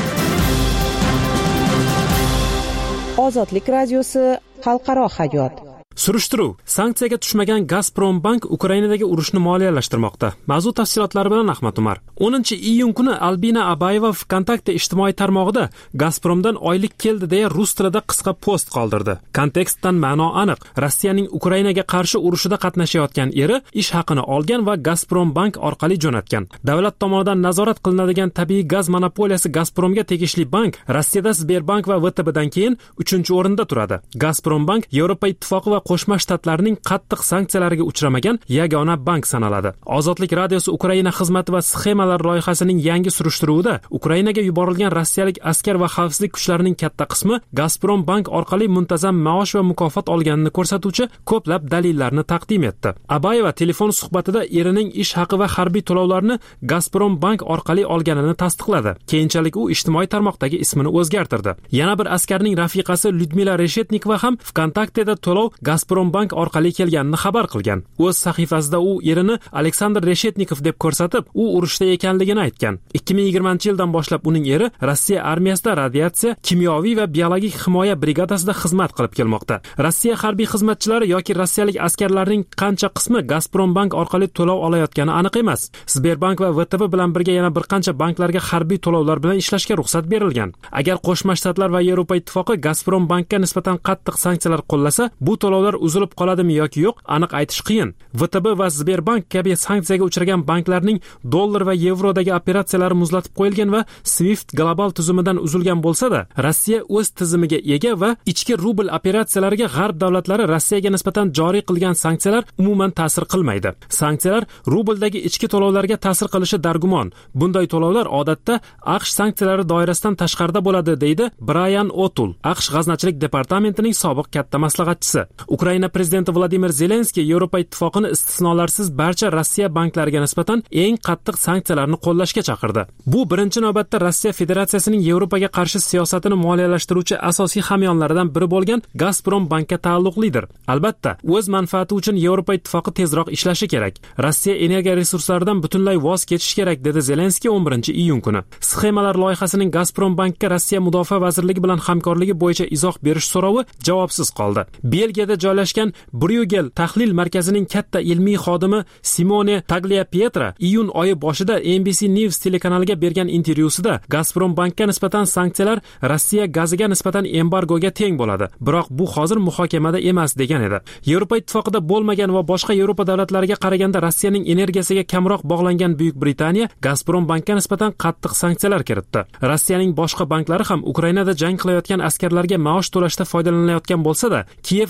Ozodlik radiosi xalqaro hayot. Surishtiruv: sanksiyaga tushmagan Gazprombank Ukrainadagi urushni moliyalashtirmoqda. Mavzu tafsilotlari bilan Ahmad Umar. o'ninchi iyun kuni Albina Abayeva Vkontakte ijtimoiy tarmog'ida Gazpromdan oylik keldi deya rus tilida qisqa post qoldirdi. Kontekstdan ma'no aniq. Rossiyaning Ukrainaga qarshi urushida qatnashayotgan eri ish haqini olgan va Gazprombank orqali jo'natgan. Davlat tomonidan nazorat qilinadigan tabiiy gaz monopoliyasi Gazpromga tegishli bank Rossiyada Sberbank va V T Bdan keyin uchinchi o'rinda turadi. Gazprombank Yevropa ittifoqi va Qo'shma Shtatlarning qattiq sanksiyalariga uchramagan yagona bank sanaladi. Ozodlik radiosi Ukraina xizmati va sxemalar loyihasining yangi surishtiruvida Ukrainaga yuborilgan rossiyalik askar va xavfsizlik kuchlarining katta qismi Gazprom bank orqali muntazam maosh va mukofot olganini ko'rsatuvchi ko'plab dalillarni taqdim etdi. Abayeva telefon suhbatida erining ish haqi va harbiy to'lovlarni Gazprom bank orqali olganini tasdiqladi. Keyinchalik u ijtimoiy tarmoqdagi ismini o'zgartirdi. Yana bir askarning rafiqasi Lyudmila Reshetnikova ham Vkontakteda to'lov Gazprombank orqali kelganini xabar qilgan. O'z sahifasida u erini Aleksandr Reshetnikov deb ko'rsatib, u urushda ekanligini aytgan. ikki ming yigirmanchi yildan boshlab uning eri Rossiya armiyasida radiatsiya, kimyoviy va biologik himoya brigadasida xizmat qilib kelmoqda. Rossiya harbiy xizmatchilari yoki rossiyalik askarlarning qancha qismi Gazprombank orqali to'lov olayotgani aniq emas. Sberbank va V T B bilan birga yana bir qancha banklarga harbiy to'lovlar bilan ishlashga ruxsat berilgan. Agar Qo'shma Shtatlar va Yevropa ittifoqi Gazprombankka nisbatan qattiq sanksiyalar qo'llasa, bu to'lovlar uzilib qoladimi yoki yo'q, aniq aytish qiyin. V T B va Sberbank kabi sanksiyaga uchragan banklarning dollar va yevrodagi operatsiyalari muzlatib qo'yilgan va Swift global tuzumidan uzilgan bo'lsa-da, Rossiya o'z tizimiga ega va ichki rubl operatsiyalariga g'arb davlatlari Rossiyaga nisbatan joriy qilgan sanksiyalar umuman ta'sir qilmaydi. Sanksiyalar rubldagi ichki to'lovlarga ta'sir qilishi dargumon. Bunday to'lovlar odatda AQSh sanksiyalari doirasidan tashqarida bo'ladi, deydi Brian O'Toole, AQSh g'aznachilik departamentining sobiq katta maslahatchisi. Ukraina prezidenti Vladimir Zelenskiy Yevropa ittifoqini istisnolarsiz barcha Rossiya banklariga nisbatan eng qattiq sanksiyalarni qo'llashga chaqirdi. Bu birinchi navbatda Rossiya Federatsiyasining Yevropaga qarshi siyosatini moliyalashtiruvchi asosiy hamyonlaridan biri bo'lgan Gazprom bankka taalluqlidir. Albatta, o'z manfaati uchun Yevropa ittifoqi tezroq ishlashi kerak. Rossiya energiya resurslaridan butunlay voz kechish kerak, dedi Zelenskiy o'n birinchi iyun kuni. Sxemalar loyihasining Gazprom bankka Rossiya mudofaa vazirligi bilan hamkorligi bo'yicha izoh berish so'rovi javobsiz qoldi. Belgiyada joylashgan Bruegel tahlil markazining katta ilmiy xodimi Simone Tagliapietra iyun oyi boshida N B C News telekanaliga bergan intervyusida Gazprom bankka nisbatan sanksiyalar Rossiya gaziga nisbatan embargoga teng bo'ladi. Biroq bu hozir muhokamada emas degan edi. Yevropa ittifoqida bo'lmagan va boshqa Yevropa davlatlariga qaraganda Rossiyaning energiyasiga kamroq bog'langan Buyuk Britaniya Gazprom bankka nisbatan qattiq sanksiyalar kiritdi. Rossiyaning boshqa banklari ham Ukrainada jang qilayotgan askarlarga maosh to'lashda foydalanayotgan bo'lsa-da, Kiyev Gazprom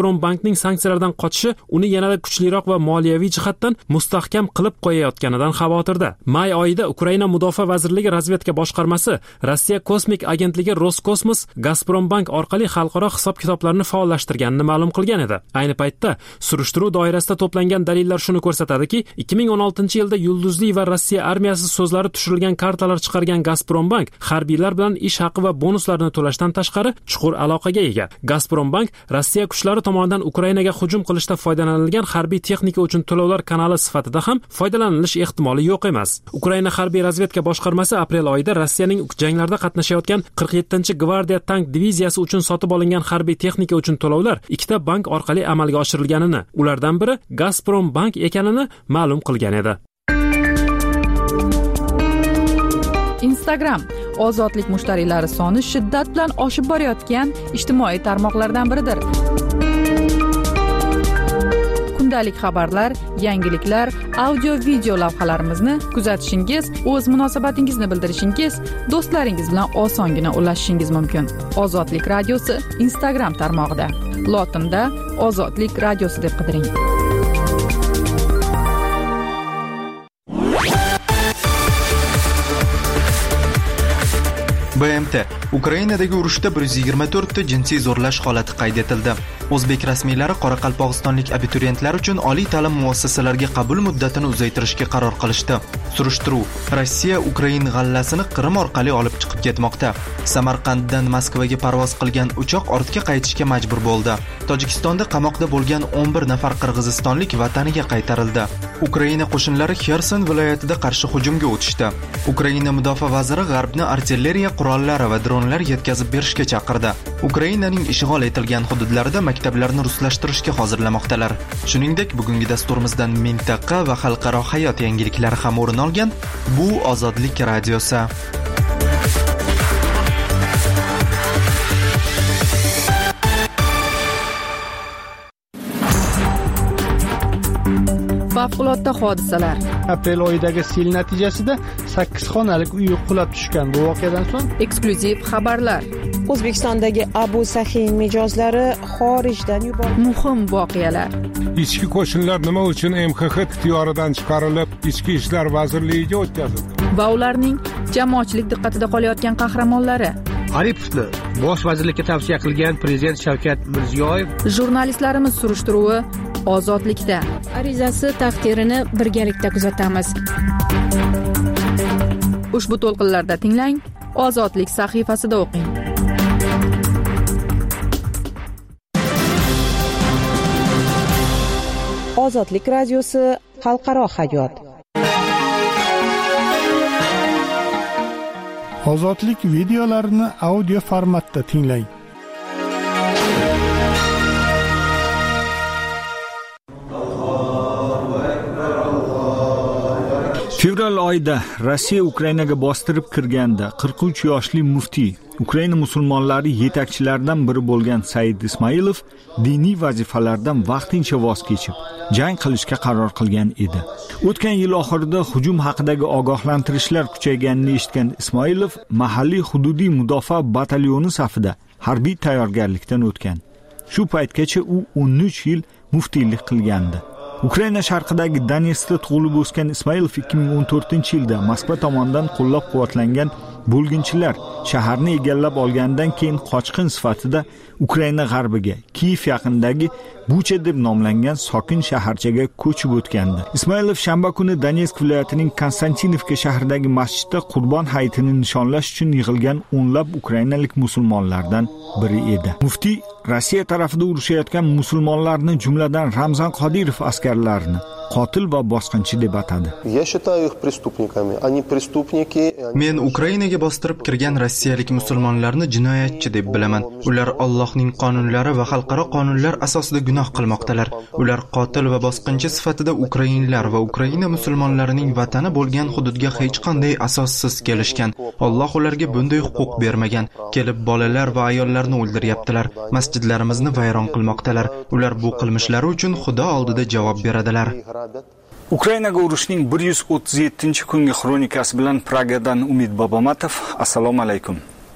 Gazprombankning sanksiyalardan qochishi uni yanada kuchliroq va moliyaviy jihatdan mustahkam qilib qo'yayotganidan xavotirda. May oyida Ukraina Mudofaa vazirligi razvedka boshqarmasi Rossiya kosmik agentligi Roskosmos Gazprombank orqali xalqaro hisob-kitoblarni faollashtirganini ma'lum qilgan edi. Ayni paytda surishtiruv doirasida to'plangan dalillar shuni ko'rsatadiki, ikki ming o'n oltinchi yilda yulduzli va Rossiya armiyasi so'zlari tushirilgan kartalar chiqargan Gazprombank harbiylar bilan ish haqi va bonuslarni to'lashdan tashqari chuqur aloqaga ega. Gazprombank Rossiya kuchlari tomonidan Ukrainaga hujum qilishda foydalanilgan harbiy texnika uchun to'lovlar kanali sifatida ham foydalanilish ehtimoli yo'q emas. Ukraina harbiy razvedka boshqarmasi aprel oyida Rossiyaning janglarda qatnashayotgan qirq yettinchi gvardiya tank diviziyasi uchun sotib olingan harbiy texnika uchun to'lovlar ikkita bank orqali amalga oshirilganini, ulardan biri Gazprombank ekanini ma'lum qilgan edi. Instagram ozodlik mushtariylari soni shiddat bilan oshib borayotgan ijtimoiy tarmoqlardan biridir. Kundalik xabarlar, yangiliklar, audio video lavhalarimizni kuzatishingiz, o'z munosabatingizni bildirishingiz, do'stlaringiz bilan osongina ulashishingiz mumkin. Ozodlik radiosi Instagram tarmog'ida. Lotinda Ozodlik radiosi deb qidiring. B M T Ukrainadagi urushda bir yuz yigirma to'rt ta jinsiy zo'rlash holati qayd etildi. O'zbek rasmiylari qoraqalpog'istonlik abituriyentlar uchun oliy ta'lim muassasalariga qabul muddatini uzaytirishga qaror qilishdi. Surishtiruv: Rossiya Ukrain g'allasini Qrim orqali olib chiqib ketmoqda. Samarqanddan Moskvaga parvoz qilgan uchoq ortga qaytishga majbur bo'ldi. Tojikistonda qamoqda bo'lgan o'n bir nafar qirg'izistonlik vataniga qaytarildi. Ukraina qo'shinlari Xerson viloyatida qarshi hujumga o'tishdi. Ukraina mudofaa vaziri G'arbni artilleriya qurollari va dronlar yetkazib berishga chaqirdi. Ukrainaning ishg'ol etilgan hududlarida maktablarni ruslashtirishga hozirlamoqdalar. Shuningdek, bugungi dasturimizdan mintaqa va xalqaro hayot yangiliklari ham o'rin olgan. Bu Ozodlik radiosi. Favqulodda hodisalar. Aprel oyidagi sel natijasida sakkiz xonalik uy qulab tushgan. Bu voqeadan so'ng eksklyuziv xabarlar. O'zbekistondagi Abu Sahin mijozlari xorijdan yuborildi. Muhim voqealar. Ichki qo'shinlar nima uchun M X X ixtiyoridan chiqarilib, Ichki ishlar vazirligiga o'tkazildi? Va ularning jamoatchilik diqqatida qolayotgan qahramonlari. Aripovni bosh vazirlikka tavsiya qilgan prezident Shavkat Mirziyoyev. Jurnalistlarimiz surishtiruvi Ozodlikda. Arizasi taqdirini birgalikda kuzatamiz. Ushbu to'lqinlarda tinglang, Ozodlik sahifasida o'qing. Ozodlik radiosi xalqaro hayot. Ozodlik videolarini audio formatda tinglang. Fevral oyida Rossiya Ukrainaga bostirib kirganda qirq uch yoshli muftiy, Ukraina musulmonlari yetakchilaridan biri bo'lgan Said Ismoilov diniy vazifalardan vaqtincha voz kechib, jang qilishga qaror qilgan edi. O'tgan yil oxirida hujum haqidagi ogohlantirishlar kuchayganini eshitgan Ismoilov mahalliy hududiy mudofaa batalyoni safida harbiy tayyorgarlikdan o'tgan. Shu paytgacha u o'n uch yil muftiylik qilgandi. Ukraina sharqidagi Donetskda tug'ilib o'sgan Ismoilov ikki ming o'n to'rtinchi yilda Moskva tomonidan qo'llab-quvvatlangan bo'lginchilar shaharni egallab olgandan keyin qochqin sifatida Ukraina g'arbiga, Kiyev yaqinidagi Bucha deb nomlangan sokin shaharchaga ko'chib o'tgandi. Ismoilov shanba kuni Donetsk viloyatining Konstantinovka shahridagi masjidda Qurbon hayitini nishonlash uchun yig'ilgan o'nlab ukrainalik musulmonlardan biri edi. Muftiy Rossiya tarafida urushayotgan musulmonlarni, jumladan Ramzan Qodirov askarlarini qotil va bosqinchi deb atadi. Men Ukrainaga bostirib kirgan rossiyalik musulmonlarni jinoyatchi deb bilaman. Ular Allohning qonunlari va xalqaro qonunlar asosida gunoh qilmoqdalar. Ular qotil va bosqinchi sifatida ukrainlar va Ukraina musulmonlarining vatani bo'lgan hududga hech qanday asossiz kelishgan. Alloh ularga bunday huquq bermagan. Kelib bolalar va ayollarni o'ldiryaptilar. Masjidlarimizni vayron qilmoqdalar. Ular bu qilmishlari uchun Xudo oldida javob beradilar. Ukrainaga urushning bir yuz o'ttiz yettinchi kungi xronikasi bilan Pragadan Umid Bobomatov. Assalomu alaykum.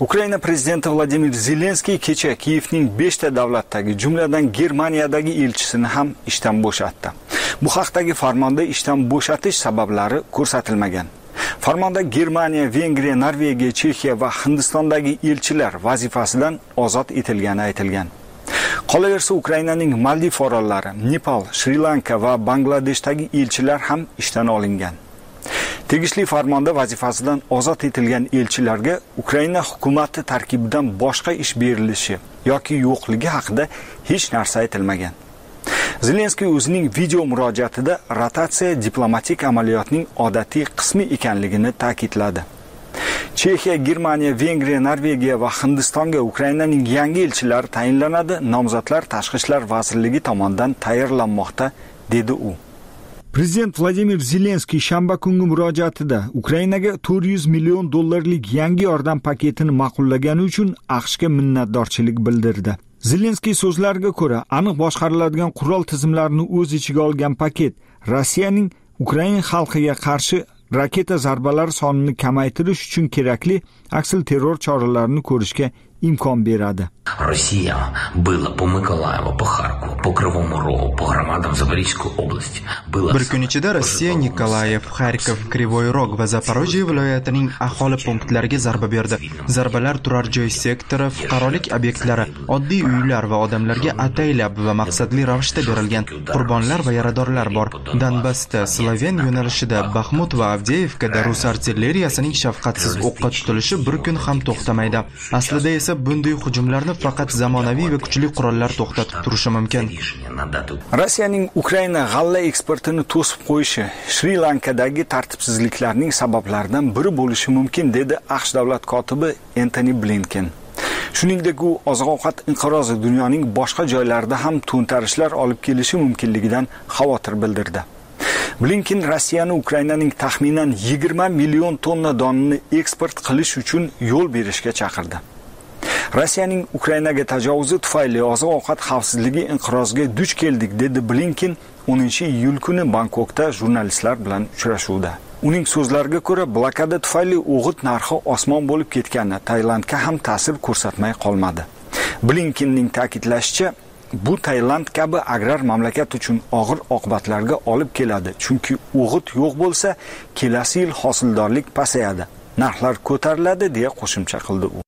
Ukraina prezidenti Vladimir Zelenskiy kecha Kiyevning beshta davlatdagi, jumladan Germaniyadagi elchisini ham ishdan bo'shatdi. Bu haqdagi farmonda ishdan bo'shatish sabablari ko'rsatilmagan. Farmonda Germaniya, Vengriya, Norvegiya, Chexiya va Hindistondagi elchilar vazifasidan ozod etilgani aytilgan. Qolaversa, Ukrainaning Maldiv orollari, Nepal, Shri-Lanka va Bangladeshdagi elchilar ham ishdan olingan. Tegishli farmonda vazifasidan ozod etilgan elchilarga Ukraina hukumati tarkibidan boshqa ish berilishi yoki yo'qligi haqida hech narsa aytilmagan. Zelenskiy o'zining video murojaatida rotatsiya diplomatik amaliyotning odatiy qismi ekanligini ta'kidladi. Chexiya, Germaniya, Vengriya, Norvegiya va Hindistonga Ukrainaning yangi elchilari tayinlanadi, nomzodlar Tashqi ishlar vazirligi tomonidan tayyorlanmoqda, dedi u. Prezident Vladimir Zelenskiy shanba kungi murojaatida Ukrainaga to'rt yuz million dollarlik yangi yordam paketini ma'qullagani uchun AQShga minnatdorchilik bildirdi. Zelenskiy so'zlariga ko'ra, aniq boshqariladigan qurol tizimlarini o'z ichiga olgan paket Rossiyaning Ukraina xalqiga qarshi raketa zarbalari sonini kamaytirish uchun kerakli aksil terror choralarini ko'rishga imkon beradi. Rossiya была по Миколаеву, по Харькову, по Кривому Рогу, по громадам Запорожской области. Bir kun ichida Rossiya Nikolayev, Xarkov, Krivoy Rog va Zaporojye viloyatining aholi punktlariga zarba berdi. Zarbalar turar joy sektori, fuqarolik obyektlari, oddiy uylar va odamlarga ataylab va maqsadli ravishda berilgan. Qurbonlar va yaradorlar bor. Donbassda, Sloven yo'nalishida, Baxmut va Avdeyevkada rus artilleriyasining shafqatsiz o'qqa tutilishi bir kun ham to'xtamaydi. Aslida esa bunday hujumlarni faqat zamonaviy va kuchli qurollar to'xtatib turishi mumkin. Rossiyaning Ukraina g'alla eksportini to'sib qo'yishi Shri-Lankadagi tartibsizliklarning sabablaridan biri bo'lishi mumkin, dedi AQSh davlat kotibi Antony Blinken. Shuningdek, u oziq-ovqat inqirozi dunyoning boshqa joylarida ham to'ntarishlar olib kelishi mumkinligidan xavotir bildirdi. Blinken Rossiyani Ukrainaning taxminan yigirma million tonna donini eksport qilish uchun yo'l berishga chaqirdi. Rossiyaning Ukrainaga tajovuzi tufayli oziq-ovqat xavfsizligi inqiroziga duch keldik, dedi Blinken o'ninchi iyul kuni Bangkokda jurnalistlar bilan uchrashuvda. Uning so'zlariga ko'ra, blokada tufayli o'g'it narxi osmon bo'lib ketgani Tailandga ham ta'sir ko'rsatmay qolmadi. Blinkenning ta'kidlashicha, bu Tailand kabi agrar mamlakat uchun og'ir oqibatlarga olib keladi, chunki o'g'it yo'q bo'lsa, kelasi yil hosildorlik pasayadi, narxlar ko'tariladi, deya qo'shimcha qildi u.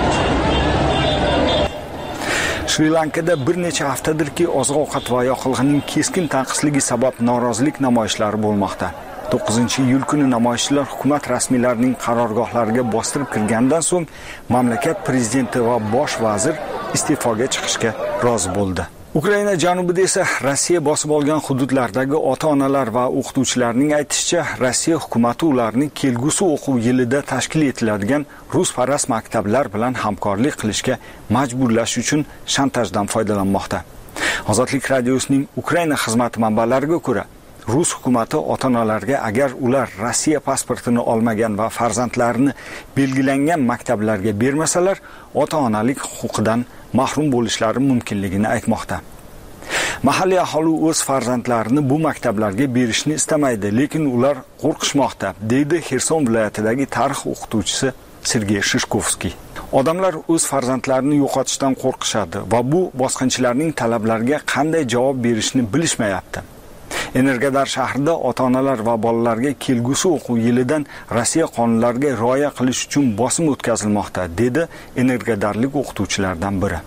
Shri-Lankada bir necha haftadirki oziq-ovqat va yoqilg'ining keskin tanqisligi sabab norozilik namoyishlari bo'lmoqda. to'qqizinchi iyul kuni namoyishchilar hukumat rasmiylarining qarorgohlariga bostirib kirgandan so'ng mamlakat prezidenti va bosh vazir iste'foga chiqishga rozi bo'ldi. Ukraina janubida esa Rossiya bosib olgan hududlardagi ota-onalar va o'qituvchilarning aytishicha, Rossiya hukumatı ularni kelgusi o'quv yilida tashkil etiladigan rusparast maktablar bilan hamkorlik qilishga majburlash uchun shantajdan foydalanmoqda. Ozodlik radiosining Ukraina xizmati manbalariga ko'ra, Rus hukumati ota-onalarga agar ular Rossiya pasportini olmagan va farzandlarini belgilangan maktablarga bermasalar, ota-onalik huquqidan mahrum bo'lishlari mumkinligini aytmoqda. Mahalliy aholi o'z farzandlarini bu maktablarga berishni istamaydi, lekin ular qo'rqishmoqda, deydi Xerson viloyatidagi tarix o'qituvchisi Sergey Shishkovskiy. Odamlar o'z farzandlarini yo'qotishdan qo'rqishadi va bu bosqinchilarning talablariga qanday javob berishni bilishmayapti. Energodar shahrida ota-onalar va bolalarga kelgusi o'quv yilidan Rossiya qonunlariga rioya qilish uchun bosim o'tkazilmoqda, dedi energodarlik o'qituvchilaridan biri.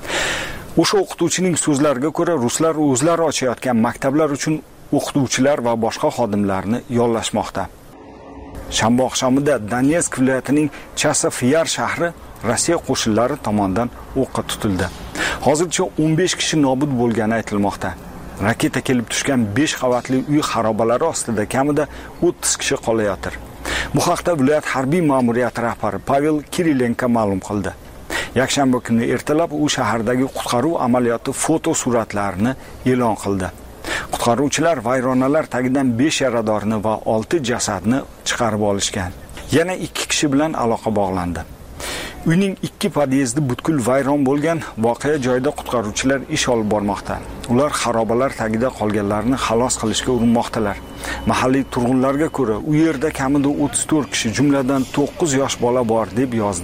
O'sha o'qituvchining so'zlariga ko'ra, ruslar o'zlari ochayotgan maktablar uchun o'qituvchilar va boshqa xodimlarni yollashmoqda. Shanba oqshomida Donetsk viloyatining Chasov-Yar shahri Rossiya qo'shinlari tomonidan o'qqa tutildi. Hozircha o'n besh kishi nobud bo'lgani aytilmoqda. Raketa kelib tushgan besh qavatli uy xarobalari ostida kamida o'ttiz kishi qolayotir. Bu haqda viloyat harbiy ma'muriyati rahbari Pavel Kirilenko ma'lum qildi. Yakshanba kuni ertalab u shahardagi qutqaruv amaliyoti foto suratlarini e'lon qildi. Qutqaruvchilar vayronalar tagidan besh yaradorni va olti jasadni chiqarib olishgan. Yana ikki kishi bilan aloqa bog'landi. Uyning ikki podyezdi butkul vayron bo'lgan, voqea joyida qutqaruvchilar ish olib bormoqda. Ular xarobalar tagida qolganlarni xalos qilishga urinmoqdalar. Mahalliy turg'unlarga ko'ra, u yerda kamida o'ttiz to'rt kishi, jumladan to'qqiz yosh bola bor, deb yozdi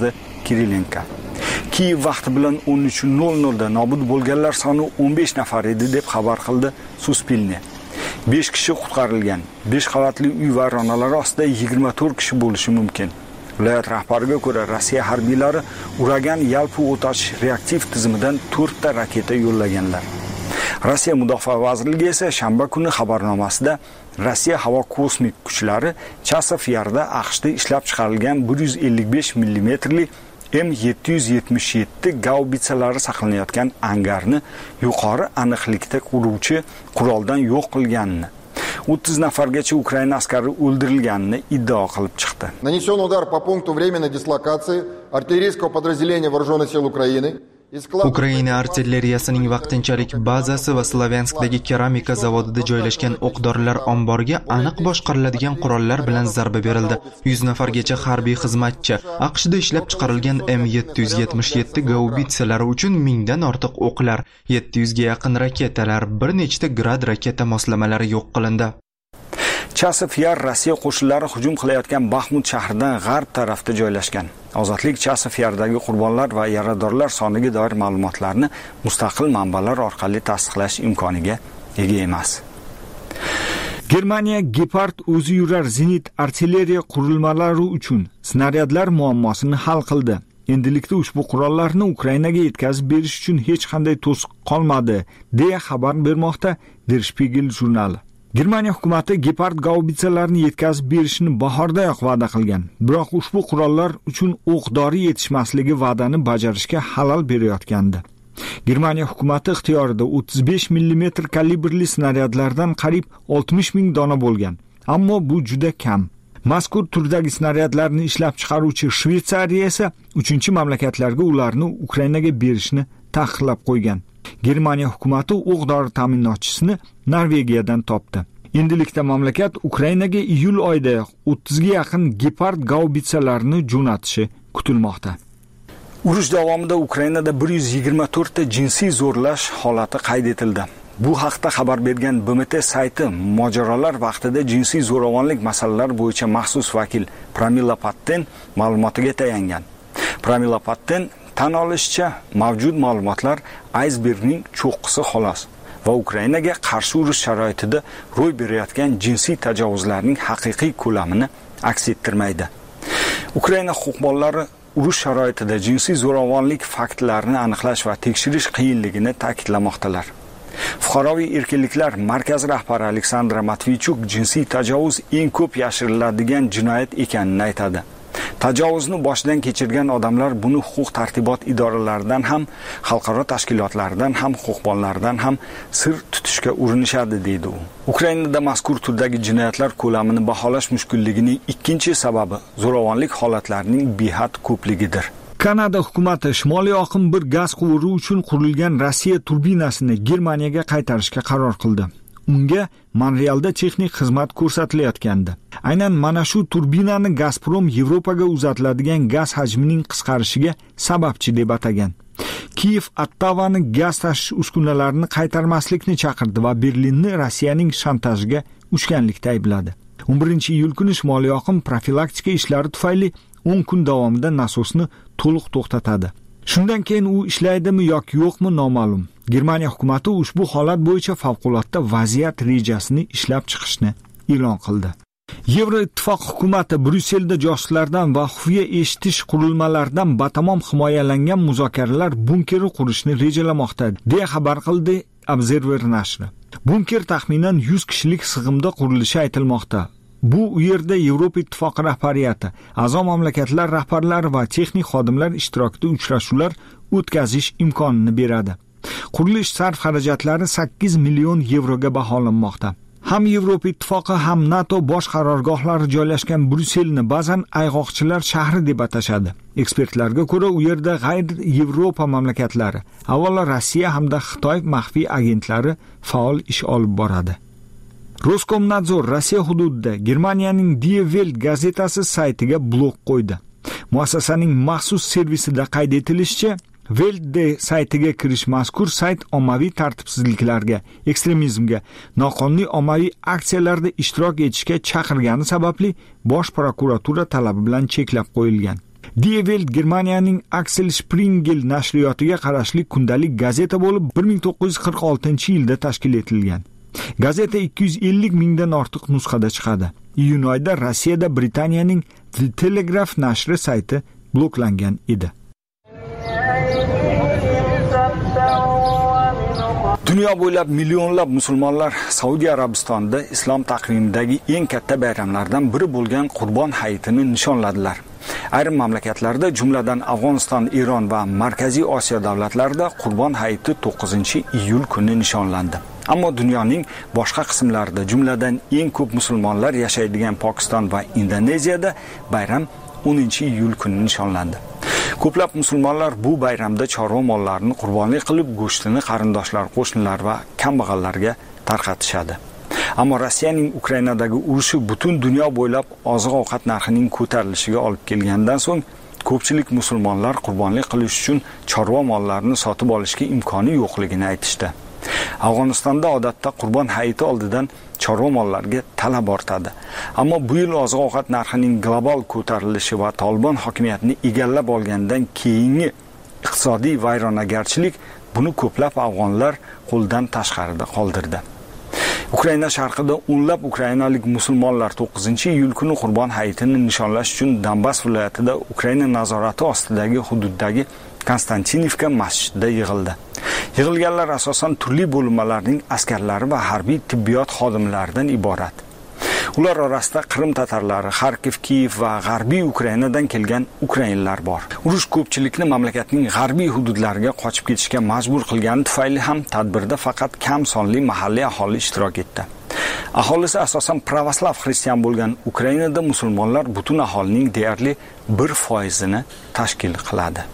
Kirilenko. Kiyev vaqti bilan o'n uch nol nol da nobud bo'lganlar soni o'n besh nafar edi deb xabar qildi Suspilne. besh kishi qutqarilgan. besh qavatli uy vayronalari ostida yigirma to'rt kishi bo'lishi mumkin. Viloyat rahbariga ko'ra, Rossiya harbiylari Uragan yalpi o'tash reaktiv tizimidan to'rt ta raketa yo'llaganlar. Rossiya Mudofaa vazirligi esa shanba kuni xabarnomasida Rossiya havo kosmik kuchlari Chasov Yarda AQShda ishlab chiqarilgan bir yuz ellik besh millimetrli M yetti yuz yetmish yetti gaubitsalari saqlanayotgan angarni yuqori aniqlikda quruvchi quroldan yo'q qilganini, o'ttiz nafargacha Ukraina askari o'ldirilganini iddao qilib chiqdi. Нанесен удар по пункту временной дислокации артиллерийского подразделения вооруженных сил Украины. Ukraina artilleriyasining vaqtinchalik bazasi va Slavyanskdagi keramika zavodida joylashgan o'q-dorilar omboriga aniq boshqariladigan qurollar bilan zarba berildi. yuz nafargacha harbiy xizmatchi AQShda ishlab chiqarilgan M yetti yuz yetmish yetti gaubitsalari uchun mingdan ortiq o'qlar, yetti yuz ga yaqin raketalar, bir nechta grad raketa moslamalari yo'q qilindi. Chasov Yar Rossiya qo'shinlari hujum qilayotgan Baxmut shahridan g'arb tarafda joylashgan. Ozodlik Chasov Yardagi qurbonlar va yaradorlar soniga doir ma'lumotlarni mustaqil manbalar orqali tasdiqlash imkoniga ega emas. Germaniya Gepard o'zi yurar zenit artilleriya qurilmalari uchun snaryadlar muammosini hal qildi. Endilikda ushbu qurollarni Ukrainaga yetkazib berish uchun hech qanday to'siq qolmadi, deya xabar bermoqda Der Spiegel jurnali. Germaniya hukumati Gepard gaubitsalarini yetkazib berishni bahordayoq va'da qilgan. Biroq ushbu qurollar uchun o'q-dori yetishmasligi va'dani bajarishga xalal berayotgandi. Germaniya hukumati ixtiyorida o'ttiz besh millimetr kalibrli snaryadlardan qariyb oltmish ming dona bo'lgan. Ammo bu juda kam. Mazkur turdagi snaryadlarni ishlab chiqaruvchi Shveysariya esa uchinchi mamlakatlarga ularni Ukrainaga berishni taqiqlab qo'ygan. Germaniya hukumati o'q-dori ta'minotchisini Norvegiyadan topdi. Endilikda mamlakat Ukrainaga iyul oyida o'ttiz ga yaqin Gepard gaubitsalarini jo'natishi kutilmoqda. Urush davomida Ukrainada bir yuz yigirma to'rt ta jinsiy zo'rlash holati qayd etildi. Bu haqda xabar bergan B M T sayti mojarolar vaqtida jinsiy zo'ravonlik masalalari bo'yicha maxsus vakil Pramila Patten ma'lumotiga tayangan. Pramila Patten tan olishicha, mavjud ma'lumotlar aysbergning cho'qqisi xolos va Ukrainaga qarshi urush sharoitida ro'y berayotgan jinsiy tajovuzlarning haqiqiy ko'lamini aks ettirmaydi. Ukraina huquqbonlari urush sharoitida jinsiy zo'ravonlik faktlarini aniqlash va tekshirish qiyinligini ta'kidlamoqdalar. Fuqaroviy erkinliklar markazi rahbari Aleksandra Matveychuk jinsiy tajovuz eng ko'p yashiriladigan jinoyat ekanini aytadi. Tajovuzni boshidan kechirgan odamlar buni huquq tartibot idoralaridan ham, xalqaro tashkilotlardan ham, huquqbonlardan ham sir tutishga urinishadi, deydi u. Ukrainada mazkur turdagi jinoyatlar ko'lamini baholash mushkulligining ikkinchi sababi zo'ravonlik holatlarining behad ko'pligidir. Kanada hukumati Shimoliy oqim bir gaz quvuri uchun qurilgan Rossiya turbinasini Germaniyaga qaytarishga qaror qildi. Unga Monrealda texnik xizmat ko'rsatilayotgandi. Aynan mana shu turbinani Gazprom Yevropaga uzatiladigan gaz hajmining qisqarishiga sababchi deb atagan. Kiyev Ottavani gaz tashish uskunalarini qaytarmaslikni chaqirdi va Berlinni Rossiyaning shantajiga uchganlikda aybladi. o'n birinchi iyul kuni Shimoliy oqim profilaktika ishlari tufayli o'n kun davomida nasosni to'liq to'xtatadi. Shundan keyin u ishlaydimi yoki yo'qmi noma'lum. Germaniya hukumati ushbu holat bo'yicha favqulodda vaziyat rejasini ishlab chiqishni e'lon qildi. Yevroittifoq hukumati Bryusselda josuslardan va xufiya eshitish qurilmalaridan batamom himoyalangan muzokaralar bunkeri qurishni rejalamoqda, deya xabar qildi Observer nashri. Bunker taxminan yuz kishilik sig'imda qurilishi aytilmoqda. Bu u yerda Yevropa ittifoqi rahbariyati, a'zo mamlakatlar rahbarlari va texnik xodimlar ishtirokida uchrashuvlar o'tkazish imkonini beradi. Qurilish sarf xarajatlari sakkiz million yevroga baholanmoqda. Ham Yevropa ittifoqi ham NATO bosh qarorgohlari joylashgan Bryusselni ba'zan ayg'oqchilar shahri deb atashadi. Ekspertlarga ko'ra, u yerda g'ayr Yevropa mamlakatlari, avvalo Rossiya hamda Xitoy maxfiy agentlari faol ish olib boradi. Roskomnadzor Rossiya hududida Germaniyaning Die Welt gazetasi saytiga blok qo'ydi. Muassasaning maxsus servisida qayd etilishicha, Welt saytiga kirish mazkur sayt ommaviy tartibsizliklarga, ekstremizmga, noqonuniy ommaviy aksiyalarda ishtirok etishga chaqirgani sababli Bosh prokuratura talabi bilan cheklab qo'yilgan. Die Welt Germaniyaning Axel Springel nashriyotiga qarashli kundalik gazeta bo'lib bir ming to'qqiz yuz qirq oltinchi yilda tashkil etilgan. Gazeta ikki yuz ellik mingdan ortiq nusxada chiqadi. Iyun oyida Rossiyada Britaniyaning The Telegraph nashri sayti bloklangan edi. Dunyo bo'ylab millionlab musulmonlar Saudiya Arabistonida islom taqvimidagi eng katta bayramlardan biri bo'lgan Qurbon hayitini nishonladilar. Ayrim mamlakatlarda, jumladan Afg'oniston, Eron va Markaziy Osiyo davlatlarida Qurbon hayiti to'qqizinchi iyul kuni nishonlandi. Ammo dunyoning boshqa qismlarida, jumladan eng ko'p musulmonlar yashaydigan Pokiston va Indoneziyada bayram o'ninchi iyul kuni nishonlandi. Ko'plab musulmonlar bu bayramda chorva mollarini qurbonlik qilib, go'shtini qarindoshlar, qo'shnilar va kambag'allarga tarqatishadi. Ammo Rossiyaning Ukrainadagi urushi butun dunyo bo'ylab oziq-ovqat narxining ko'tarilishiga olib kelgandan so'ng, ko'pchilik musulmonlar qurbonlik qilish uchun chorva mollarini sotib olishga imkoni yo'qligini aytishdi. Afg'onistonda odatda Qurbon hayiti oldidan chorva mollariga talab ortadi. Ammo bu yil oziq-ovqat narxining global ko'tarilishi va Tolibon hokimiyatini egallab olgandan keyingi iqtisodiy vayronagarchilik buni ko'plab afg'onlar qo'ldan tashqarida qoldirdi. Ukraina sharqida o'nlab ukrainalik musulmonlar to'qqizinchi iyul kuni Qurbon hayitini nishonlash uchun Donbass viloyatida Ukraina nazorati ostidagi hududdagi Konstantinivka masjidida yig'ildi. Yig'ilganlar asosan turli bo'linmalarning askarlari va harbiy tibbiyot xodimlaridan iborat. Ular orasida Qrim tatarlari, Xarkiv, Kiyev va g'arbiy Ukrainadan kelgan ukrainlar bor. Urush ko'pchilikni mamlakatning g'arbiy hududlariga qochib ketishga majbur qilgani tufayli ham tadbirda faqat kam sonli mahalliy aholi ishtirok etdi. Aholisi asosan pravoslav xristian bo'lgan Ukrainada musulmonlar butun aholining deyarli bir foizini tashkil qiladi.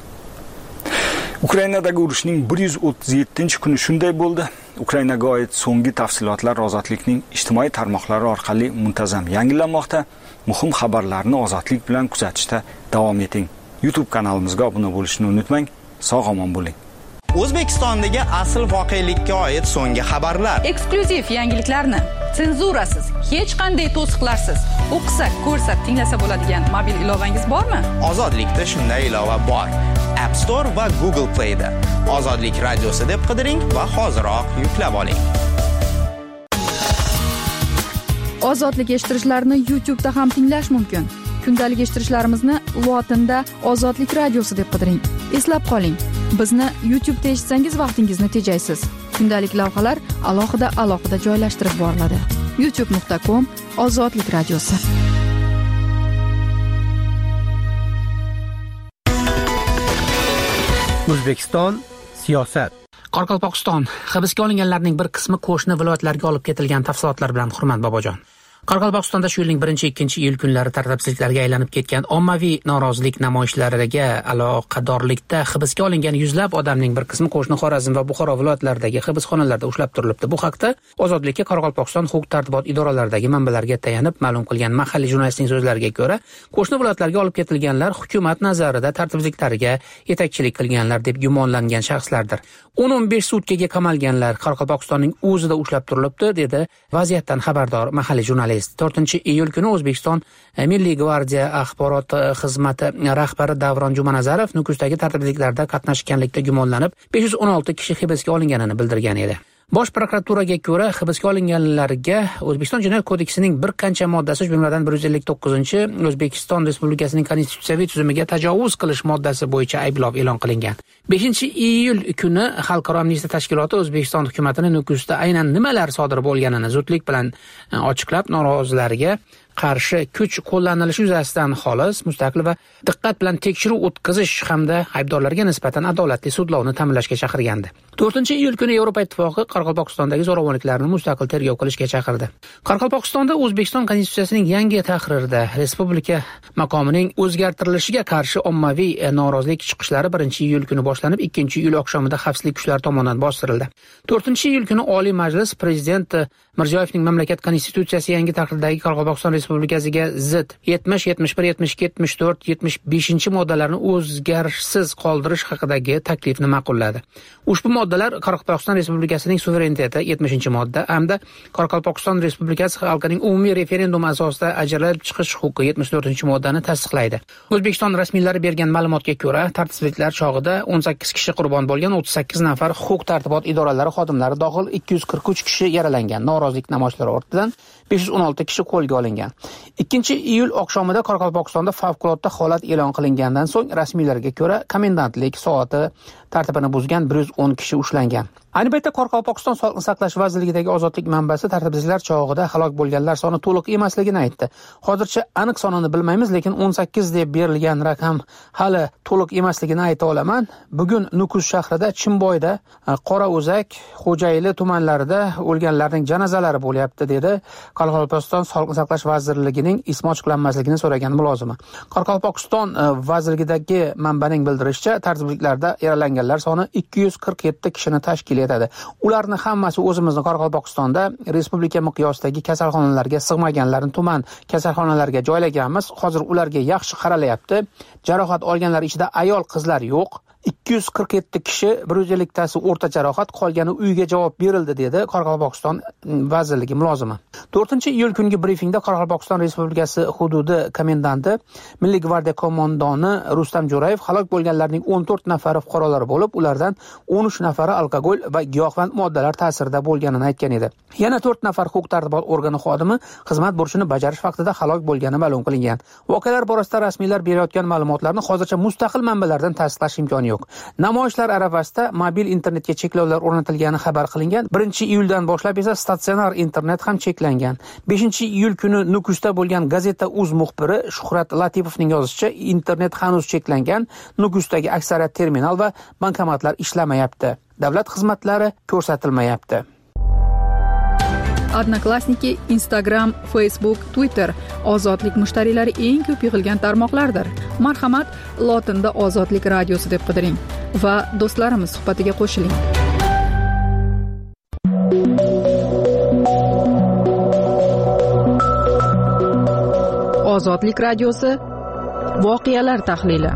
Ukrainadagi urushning bir yuz o'ttiz yettinchi kuni shunday bo'ldi. Ukrainaga oid so'nggi tafsilotlar Ozodlikning ijtimoiy tarmoqlari orqali muntazam yangilanmoqda. Muhim xabarlarni Ozodlik bilan kuzatishda davom eting. YouTube kanalimizga obuna bo'lishni unutmang. Sog'-omon bo'ling. O'zbekistondagi asl voqelikka oid so'nggi xabarlar, eksklyuziv yangiliklarni senzurasiz, hech qanday to'siqlarsiz o'qisak, ko'rsak, tinglasa bo'ladigan mobil ilovangiz bormi? Ozodlikda shunday ilova bor. App Store va Google Play da Ozodlik radiosi deb qidiring va hoziroq yuklab oling. Ozodlik eshittirishlarni YouTube da ham tinglash mumkin. Kundalik eshittirishlarimizni lotinda Ozodlik radiosi deb qidiring. Eslab qoling, bizni YouTube da eshitsangiz vaqtingizni tejaysiz. Kundalik lavhalar alohida alohida joylashtirib boriladi. youtube nuqta com Ozodlik radiosi. O'zbekiston siyosat. Qoraqalpog'iston hibsga olinganlarning bir qismi qo'shni viloyatlarga olib ketilgan tafsilotlar bilan Hurmat Bobojon. Qoraqalpog'istonda shu yilning birinchi ikkinchi iyul kunlari tartibsizliklarga aylanib ketgan ommaviy norozilik namoyishlariga aloqadorlikda hibsga olingan yuzlab odamning bir qismi qo'shni Xorazm va Buxoro viloyatlaridagi hibsxonalarda ushlab turilibdi. Bu haqda Ozodlikka Qoraqalpog'iston huquq-tartibot idoralaridagi manbalarga tayanib ma'lum qilgan mahalliy jurnalistning so'zlariga ko'ra, qo'shni viloyatlarga olib ketilganlar hukumat nazarida tartibsizliklarga yetakchilik qilganlar deb gumonlangan shaxslardir. o'n o'n besh sutkaga qamalganlar Qoraqalpog'istonning o'zida ushlab turilibdi, dedi vaziyatdan xabardor mahalliy jurnalist. to'rtinchi iyul kuni O'zbekiston Milliy gvardiya axborot xizmati rahbari Davron Jumanazarov Nukusdagi tartibsizliklarda qatnashganlikda gumonlanib besh yuz o'n olti kishi hibsga olinganini bildirgan edi. Bosh prokuraturaga ko'ra, hibsga olinganlarga O'zbekiston Jinoyat kodeksining bir qancha moddasi, jumladan bir yuz ellik to'qqizinchi O'zbekiston Respublikasining konstitutsiyaviy tuzumiga tajovuz qilish moddasi bo'yicha ayblov e'lon qilingan. beshinchi iyul kuni Xalqaro amnistiya tashkiloti O'zbekiston hukumatini Nukusda aynan nimalar sodir bo'lganini zudlik bilan ochiqlab, norozilarga qarshi kuch qo'llanilishi yuzasidan xolis, mustaqil va diqqat bilan tekshiruv o'tkazish hamda aybdorlarga nisbatan adolatli sudlovni ta'minlashga chaqirgandi. to'rtinchi iyul kuni Yevropa Ittifoqi Qoraqalpog'istondagi zo'ravonliklarni mustaqil tergov qilishga chaqirdi. Qoraqalpog'istonda O'zbekiston konstitutsiyasining yangi tahririda respublika maqomining o'zgartirilishiga qarshi ommaviy norozilik chiqishlari birinchi iyul kuni boshlanib, ikkinchi iyul oqshomida xavfsizlik kuchlari tomonidan bostirildi. to'rtinchi iyul kuni Oliy Majlis Prezident Mirziyoyevning mamlakat konstitutsiyasi yangi tahrirdagi Qoraqalpog'iston Respublikasiga zid yetmish, yetmish bir, yetmish ikki, yetmish to'rt, yetmish beshinchi moddalarni o'zgarishsiz qoldirish haqidagi taklifni ma'qulladi. Ushbu moddalar Qoraqalpog'iston Respublikasining suvereniteti yetmishinchi modda hamda Qoraqalpog'iston Respublikasi xalqining umumiy referendum asosida ajralib chiqish huquqi yetmish to'rtinchi moddani tasdiqlaydi. O'zbekiston rasmiylari bergan ma'lumotga ko'ra, tartibsizliklar chog'ida o'n sakkiz kishi qurbon bo'lgan, o'ttiz sakkiz nafar huquq-tartibot idoralari xodimlari dohil ikki yuz qirq uch kishi yaralangan. Norozilik namoyishlari ortidan besh yuz o'n olti kishi qo'lga olingan. ikkinchi iyul oqshomida Qoraqalpog'istonda favqulodda holat e'lon qilingandan so'ng rasmiylarga ko'ra komendantlik soati tartibini buzgan bir yuz o'n kishi ushlangan. Ayni paytda Qoraqalpog'iston Sog'liqni saqlash vazirligidagi ozodlik manbasi tartibsizliklar chog'ida halok bo'lganlar soni to'liq emasligini aytdi. Hozircha aniq sonini bilmaymiz, lekin o'n sakkiz deb berilgan raqam hali to'liq emasligini ayta olaman. Bugun Nukus shahrida, Chimboyda, Qorao'zak, Xo'jayli tumanlarida o'lganlarning janozalari bo'lyapti, dedi Qoraqalpog'iston Sog'liqni saqlash vazirligining ismi ochiqlanmasligini so'ragan mulozimi. Qoraqalpog'iston vazirligidagi manbaning bildirishicha, tartibsizliklarda yaralanganlar soni ikki yuz qirq yetti kishini tashkil etadi. Ularni hammasi o'zimizning Qoraqalpog'istonda respublika miqyosidagi kasalxonalarga sig'maganlarni tuman kasalxonalarga joylaganmiz. Hozir ularga yaxshi qaralyapti. Jarohat olganlar ichida ayol, qizlar yo'q. ikki yuz qirq yetti kishi, bir yuz elliktasi o'rta jarohat, qolgani uyga javob berildi, dedi Qoraqalpog'iston vazirligi mulozimi. to'rtinchi iyul kungi brifingda Qoraqalpog'iston Respublikasi hududi komendanti, Milliy gvardiya qo'mondoni Rustam Jo'rayev halok bo'lganlarning o'n to'rt nafari fuqarolar bo'lib, ulardan o'n uch nafari alkogol va giyohvand moddalar ta'sirida bo'lganini aytgan edi. Yana to'rt nafar huquq-tartibot organi xodimi xizmat burchini bajarish vaqtida halok bo'lgani ma'lum qilingan. Voqealar borasida rasmiylar berayotgan ma'lumotlarni hozircha mustaqil manbalardan tasdiqlash imkoni yo'q. Namoyishlar arafasida mobil internetga cheklovlar o'rnatilgani xabar qilingan. birinchi iyuldan boshlab esa statsionar internet ham cheklangan. beshinchi iyul kuni Nukusda bo'lgan Gazeta uz muxbiri Shuhrat Latipovning yozishicha, internet hanuz cheklangan. Nukusdagi aksariyat terminal va bankomatlar ishlamayapti. Davlat xizmatlari ko'rsatilmayapti. Odnoklassniki, Instagram, Facebook, Twitter ozodlik mushtariylari eng ko'p yig'ilgan tarmoqlardir. Marhamat, lotinda Ozodlik radiosi deb qidiring va do'stlarimiz suhbatiga qo'shiling. Ozodlik radiosi voqealar tahlili.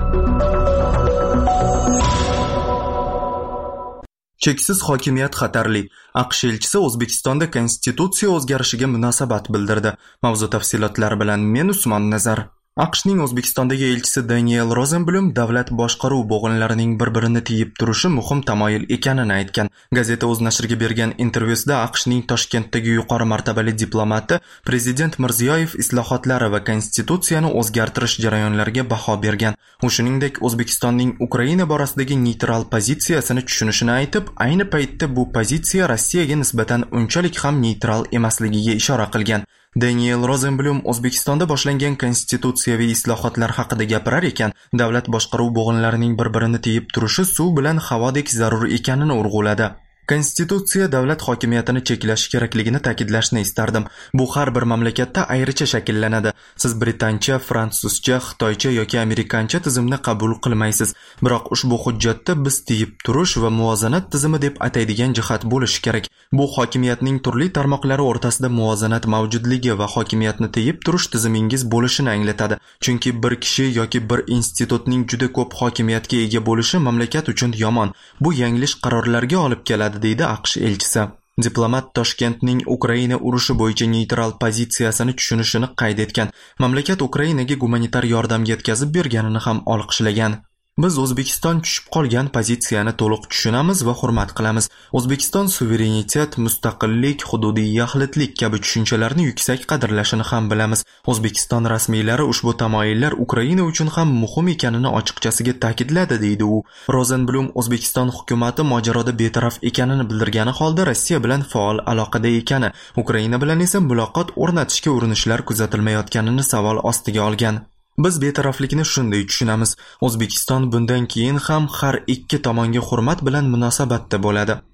Cheksiz hokimiyat xatarli. AQSh elchisi O'zbekistonda konstitutsiya o'zgarishiga munosabat bildirdi. Mavzu tafsilotlari bilan men Usmon Nazar. AQShning O'zbekistondagi elchisi Daniel Rosenblum davlat boshqaruv bo'g'inlarining bir-birini tiyib turishi muhim tamoyil ekanini aytgan. Gazeta o'z nashriga bergan intervyusida AQShning Toshkentdagi yuqori martabali diplomati Prezident Mirziyoyev islohotlari va konstitutsiyani o'zgartirish jarayonlariga baho bergan. U shuningdek O'zbekistonning Ukraina borasidagi neytral pozitsiyasini tushunishini aytib, ayni paytda bu pozitsiya Rossiyaga nisbatan unchalik ham neytral emasligiga ishora qilgan. Daniel Rosenblum O'zbekistonda boshlangan konstitutsiyaviy islohotlar haqida gapirar ekan, davlat boshqaruv bo'g'inlarining bir-birini tiyib turishi suv bilan havodek zarur ekanini urg'uladi. Konstitutsiya davlat hokimiyatini cheklashi kerakligini ta'kidlashni istardim. Bu har bir mamlakatda ayricha shakllanadi. Siz britancha, fransuzcha, xitoycha yoki amerikancha tizimni qabul qilmaysiz. Biroq ushbu hujjatda biz tiyib turish va muvozanat tizimi deb ataydigan jihat bo'lishi kerak. Bu hokimiyatning turli tarmoqlari o'rtasida muvozanat mavjudligi va hokimiyatni tiyib turish tizimingiz bo'lishini anglatadi. Chunki bir kishi yoki bir institutning juda ko'p hokimiyatga ega bo'lishi mamlakat uchun yomon. Bu yanglish qarorlarga olib keladi, deydi AQSh elchisi. Diplomat Toshkentning Ukraina urushi bo'yicha neytral pozitsiyasini tushunishini qayd etgan. Mamlakat Ukrainaga gumanitar yordam yetkazib berganini ham olqishlagan. Biz O'zbekiston tushib qolgan pozitsiyani to'liq tushunamiz va hurmat qilamiz. O'zbekiston suverenitet, mustaqillik, hududiy yaxlitlik kabi tushunchalarni yuksak qadrlashini ham bilamiz. O'zbekiston rasmiylari ushbu tamoyillar Ukraina uchun ham muhim ekanini ochiqchasiga ta'kidladi, deydi u. Rosenblum O'zbekiston hukumati mojaroda betaraf ekanini bildirgani holda Rossiya bilan faol aloqada ekani, Ukraina bilan esa muloqot o'rnatishga urinishlar kuzatilmayotganini savol ostiga olgan. Biz betaraflikni shunday tushunamiz. O'zbekiston bundan keyin ham har ikki tomonga hurmat bilan munosabatda bo'ladi.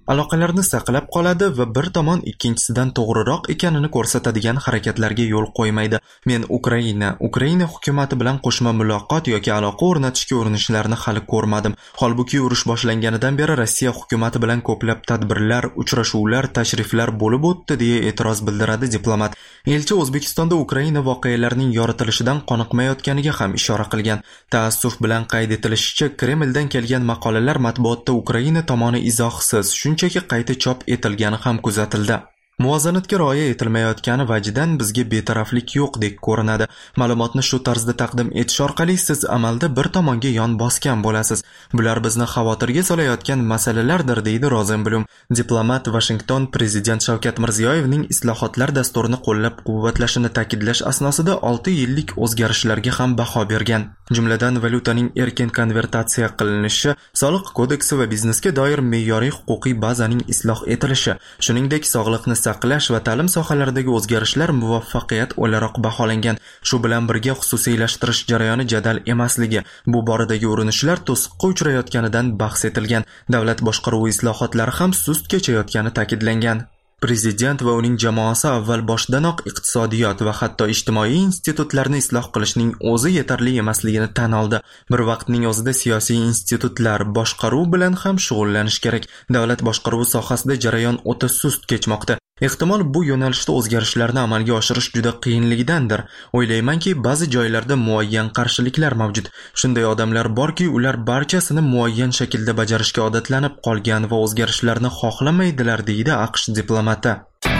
aloqalarni saqlab qoladi va bir tomon ikkinchisidan to'g'riroq ekanini ko'rsatadigan harakatlarga yo'l qo'ymaydi. Men Ukraina, Ukraina hukumati bilan qo'shma muloqot yoki aloqa o'rnatishga urinishlarini hali ko'rmadim. Holbuki urush boshlanganidan beri Rossiya hukumati bilan ko'plab tadbirlar, uchrashuvlar, tashriflar bo'lib o'tdi deya e'tiroz bildiradi diplomat. Elchi O'zbekistonda Ukraina voqealarining yoritilishidan qoniqmayotganiga ham ishora qilgan. Taassuf bilan qayd etilishicha, Kremldan kelgan maqolalar matbuotda Ukraina tomoni izohsiz, shunchaki qayta chop etilgani ham kuzatildi. Muvozanatga rioya etilmayotgani vajidan bizga betaraflik yo'qdek ko'rinadi. Ma'lumotni shu tarzda taqdim etish orqali siz amalda bir tomonga yon bosgan bo'lasiz. Bular bizni xavotirga solayotgan masalalardir, deydi Rozenblum. Diplomat Washington prezident Shavkat Mirziyoyevning islohotlar dasturini qo'llab-quvvatlashini ta'kidlash asnosida olti yillik o'zgarishlarga ham baho bergan. Jumladan valyutaning erkin konvertatsiya qilinishi, soliq kodeksi va biznesga doir me'yoriy huquqiy bazaning isloh etilishi, shuningdek sog'liqni saqlash va ta'lim sohalaridagi o'zgarishlar muvaffaqiyat o'laroq baholangan. Shu bilan birga xususiylashtirish jarayoni jadal emasligi, bu boradagi urinishlar to'siqqa uchrayotganidan bahs etilgan. Davlat boshqaruvi islohotlari ham sust kechayotgani ta'kidlangan. Prezident va uning jamoasi avval boshdanoq iqtisodiyot va hatto ijtimoiy institutlarni isloh qilishning o'zi yetarli emasligini tan oldi. Bir vaqtning o'zida siyosiy institutlar boshqaruv bilan ham shug'ullanish kerak. Davlat boshqaruvi sohasida jarayon o'ta sust kechmoqda. Ehtimol bu yo'nalishda o'zgarishlarni amalga oshirish juda qiyinligidandir. O'ylaymanki, ba'zi joylarda muayyan qarshiliklar mavjud. Shunday odamlar borki, ular barchasini muayyan shaklda bajarishga odatlanib qolgan va o'zgarishlarni xohlamaydilar, deydi AQSh diplomati.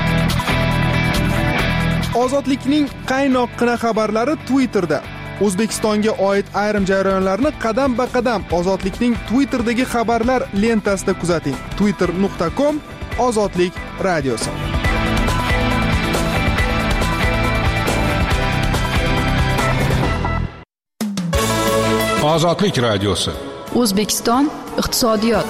Ozodlikning qaynoqqina xabarlari Twitterda. O'zbekistonga oid ayrim jarayonlarni qadam-ba-qadam Ozodlikning Twitter'dagi xabarlar lentasida kuzating. twitter nuqta com Ozodlik radiosi. Ozodlik radiosi. O'zbekiston iqtisodiyot.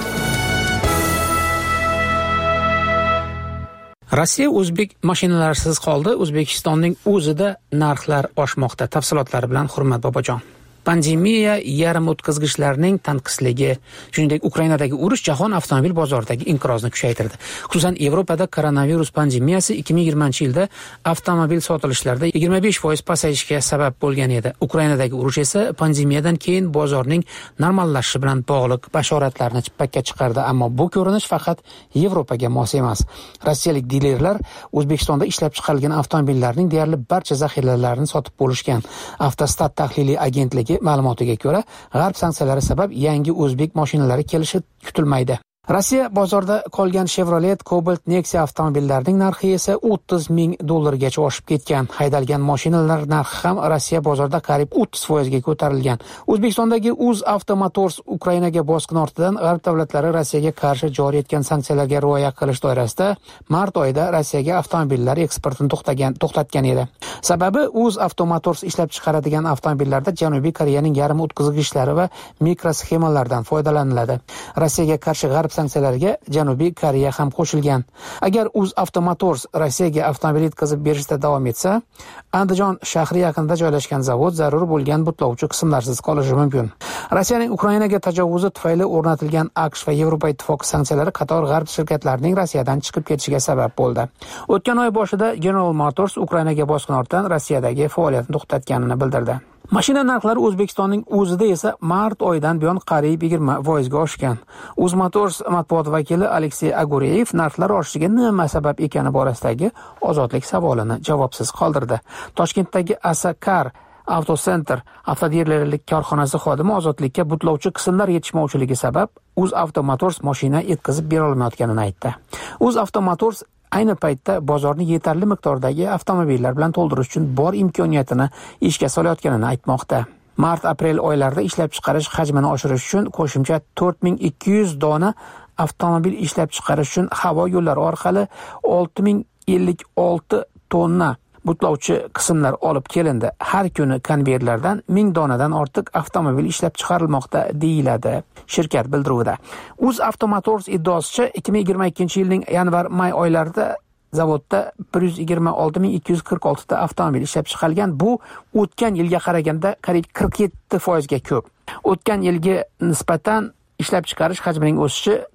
Rossiya o'zbek mashinalarisiz qoldi. O'zbekistonning o'zida narxlar oshmoqda. Tafsilotlari bilan Hurmat Bobojon. Pandemiya, yarim o'tkazgichlarning tanqisligi, shuningdek Ukrainadagi urush jahon avtomobil bozoridagi inqirozni kuchaytirdi. Xususan, Yevropada koronavirus pandemiyasi ikki ming yigirmanchi yilda avtomobil sotilishlarida yigirma besh foiz pasayishga sabab bo'lgan edi. Ukrainadagi urush esa pandemiyadan keyin bozorning normallashishi bilan bog'liq bashoratlarni chippakka chiqardi, ammo bu ko'rinish faqat Yevropaga mos emas. Rossiyalik dilerlar O'zbekistonda ishlab chiqarilgan avtomobillarning deyarli barcha zaxiralarini sotib bo'lishgan. Avtostat tahliliy agentligi ma'lumotiga ko'ra, g'arb sanksiyalari sabab yangi o'zbek mashinalari kelishi kutilmaydi. Rossiya bozorda qolgan Chevrolet Cobalt Nexia avtomobillarining narxi esa o'ttiz ming dollargacha oshib ketgan. Haydalgan mashinalar narxi ham Rossiya bozorida qariyb o'ttiz foizga ko'tarilgan. O'zbekistondagi UzAvto Motors Ukrainaga bosqin ortidan g'arb davlatlari Rossiyaga qarshi joriy etgan sanksiyalarga rioya qilish doirasida mart oyida Rossiyaga avtomobillar eksportini to'xtagan, to'xtatgan edi. Sababi UzAvto Motors ishlab chiqaradigan avtomobillarda Janubiy Koreyaning yarim o'tkazgichlari va mikrosxemalardan foydalaniladi. Rossiyaga qarshi g'arb sanksiyalarga Janubiy Koreya ham qo'shilgan. Agar UzAvto Motors Rossiyaga avtomobil yetkazib berishda davom etsa, Andijon shahri yaqinida joylashgan zavod zarur bo'lgan butlovchi qismlarsiz qolishi mumkin. Rossiyaning Ukrainaga tajovuzi tufayli o'rnatilgan AQSh va Yevropa ittifoqi sanksiyalari qator g'arb shirkatlarining Rossiyadan chiqib ketishiga sabab bo'ldi. O'tgan oy boshida General Motors Ukrainaga bosqin ortidan Rossiyadagi faoliyatini to'xtatganini bildirdi. Mashina narxlari O'zbekistonning o'zida esa mart oyidan buyon qariyb yigirma foizga oshgan. UzMotors matbuot vakili Aleksey Agureyev narxlar oshishiga nima sabab ekani borasidagi ozodlik savolini javobsiz qoldirdi. Toshkentdagi Asakar Avtocenter avtodealerlik korxonasi xodimi ozodlikka butlovchi qismlar yetishmovchiligi sabab UzAvto Motors mashina yetkazib bera olmayotganini aytdi. UzAvto Motors ayni paytda bozorni yetarli miqdordagi avtomobillar bilan to'ldirish uchun bor imkoniyatini ishga solayotganini aytmoqda. Mart-aprel oylarida ishlab chiqarish hajmini oshirish uchun qo'shimcha to'rt ming ikki yuz dona avtomobil ishlab chiqarish uchun havo yo'llari orqali olti ming ellik olti tonna butlovchi qismlar olib kelindi. Har kuni konveyerlardan ming donadan ortiq avtomobil ishlab chiqarilmoqda, deyiladi shirkat bildiruvida. UzAvto Motors iddaosicha ikki ming yigirma ikkinchi yilning yanvar-may oylarida zavodda bir yuz yigirma olti ming ikki yuz qirq olti ta avtomobil ishlab chiqarilgan. Bu o'tgan yilga qaraganda qariyb qirq yetti foizga ko'p. O'tgan yilga nisbatan ishlab chiqarish hajmining o'sishi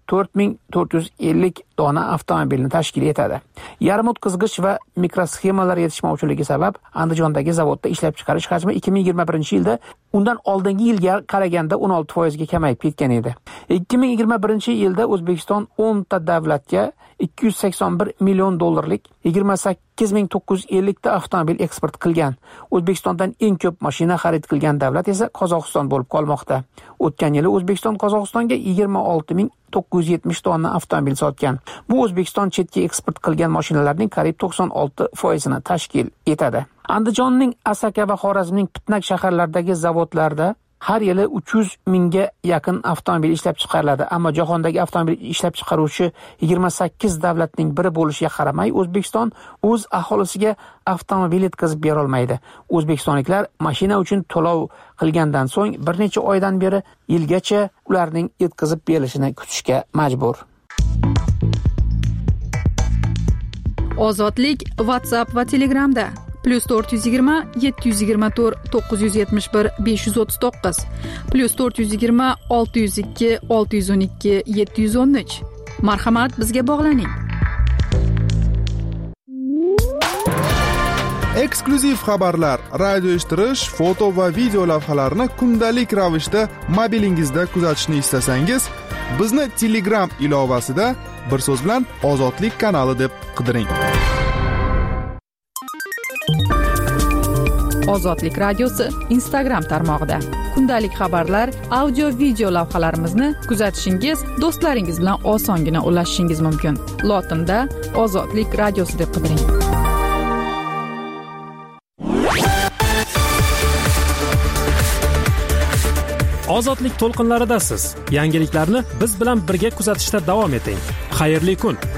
to'rt ming to'rt yuz ellik dona avtomobilni tashkil etadi. Yarim o'tkazgich va mikrosxemalar yetishmovchiligi sabab Andijondagi zavodda ishlab chiqarish hajmi ikki ming yigirma birinchi yilda undan oldingi yilga qaraganda o'n olti foiz ga kamayib ketgan edi. ikki ming yigirma birinchi yilda O'zbekiston o'n ta davlatga ikki yuz sakson bir million dollarlik yigirma sakkiz ming to'qqiz yuz ellik ta avtomobil eksport qilgan. O'zbekistondan eng ko'p mashina xarid qilgan davlat esa Qozog'iston bo'lib qolmoqda. O'tgan yili O'zbekiston Qozog'istonga yigirma olti ming to'qqiz yuz yetmish tonna avtomobil sotgan. Bu O'zbekiston chetga eksport qilgan mashinalarning qariyb to'qson olti foizini tashkil etadi. Andijonning Asaka va Xorazmning Pitnak shaharlaridagi zavodlarda har yili uch yuz mingga yaqin avtomobil ishlab chiqariladi, ammo jahondagi avtomobil ishlab chiqaruvchi yigirma sakkiz davlatning biri bo'lishiga qaramay, O'zbekiston o'z aholisiga avtomobil yetkazib bera olmaydi. O'zbekistonliklar mashina uchun to'lov qilgandan so'ng bir necha oydan beri yilgacha ularning yetkazib berilishini kutishga majbur. Ozodlik WhatsApp va Telegramda plus to'rt yuz yigirma yetti yuz yigirma to'rt to'qqiz yuz yetmish bir besh yuz o'ttiz to'qqiz plus to'rt yuz yigirma olti yuz ikki olti yuz o'n ikki yetti yuz o'n uch. Marhamat, bizga bog'laning. Eksklyuziv xabarlar, radio eshittirish, foto va video lavhalarni kundalik ravishda mobilingizda kuzatishni istasangiz, bizni Telegram ilovasida bir so'z bilan Ozodlik kanali deb qidiring. Ozodlik radiosi Instagram tarmog'ida kundalik xabarlar, audio video lavhalarimizni kuzatishingiz, do'stlaringiz bilan osongina ulashishingiz mumkin. Lotinda Ozodlik radiosi deb qidiring. Ozodlik to'lqinlaridasiz. Yangiliklarni biz bilan birga kuzatishda davom eting. Xayrli kun.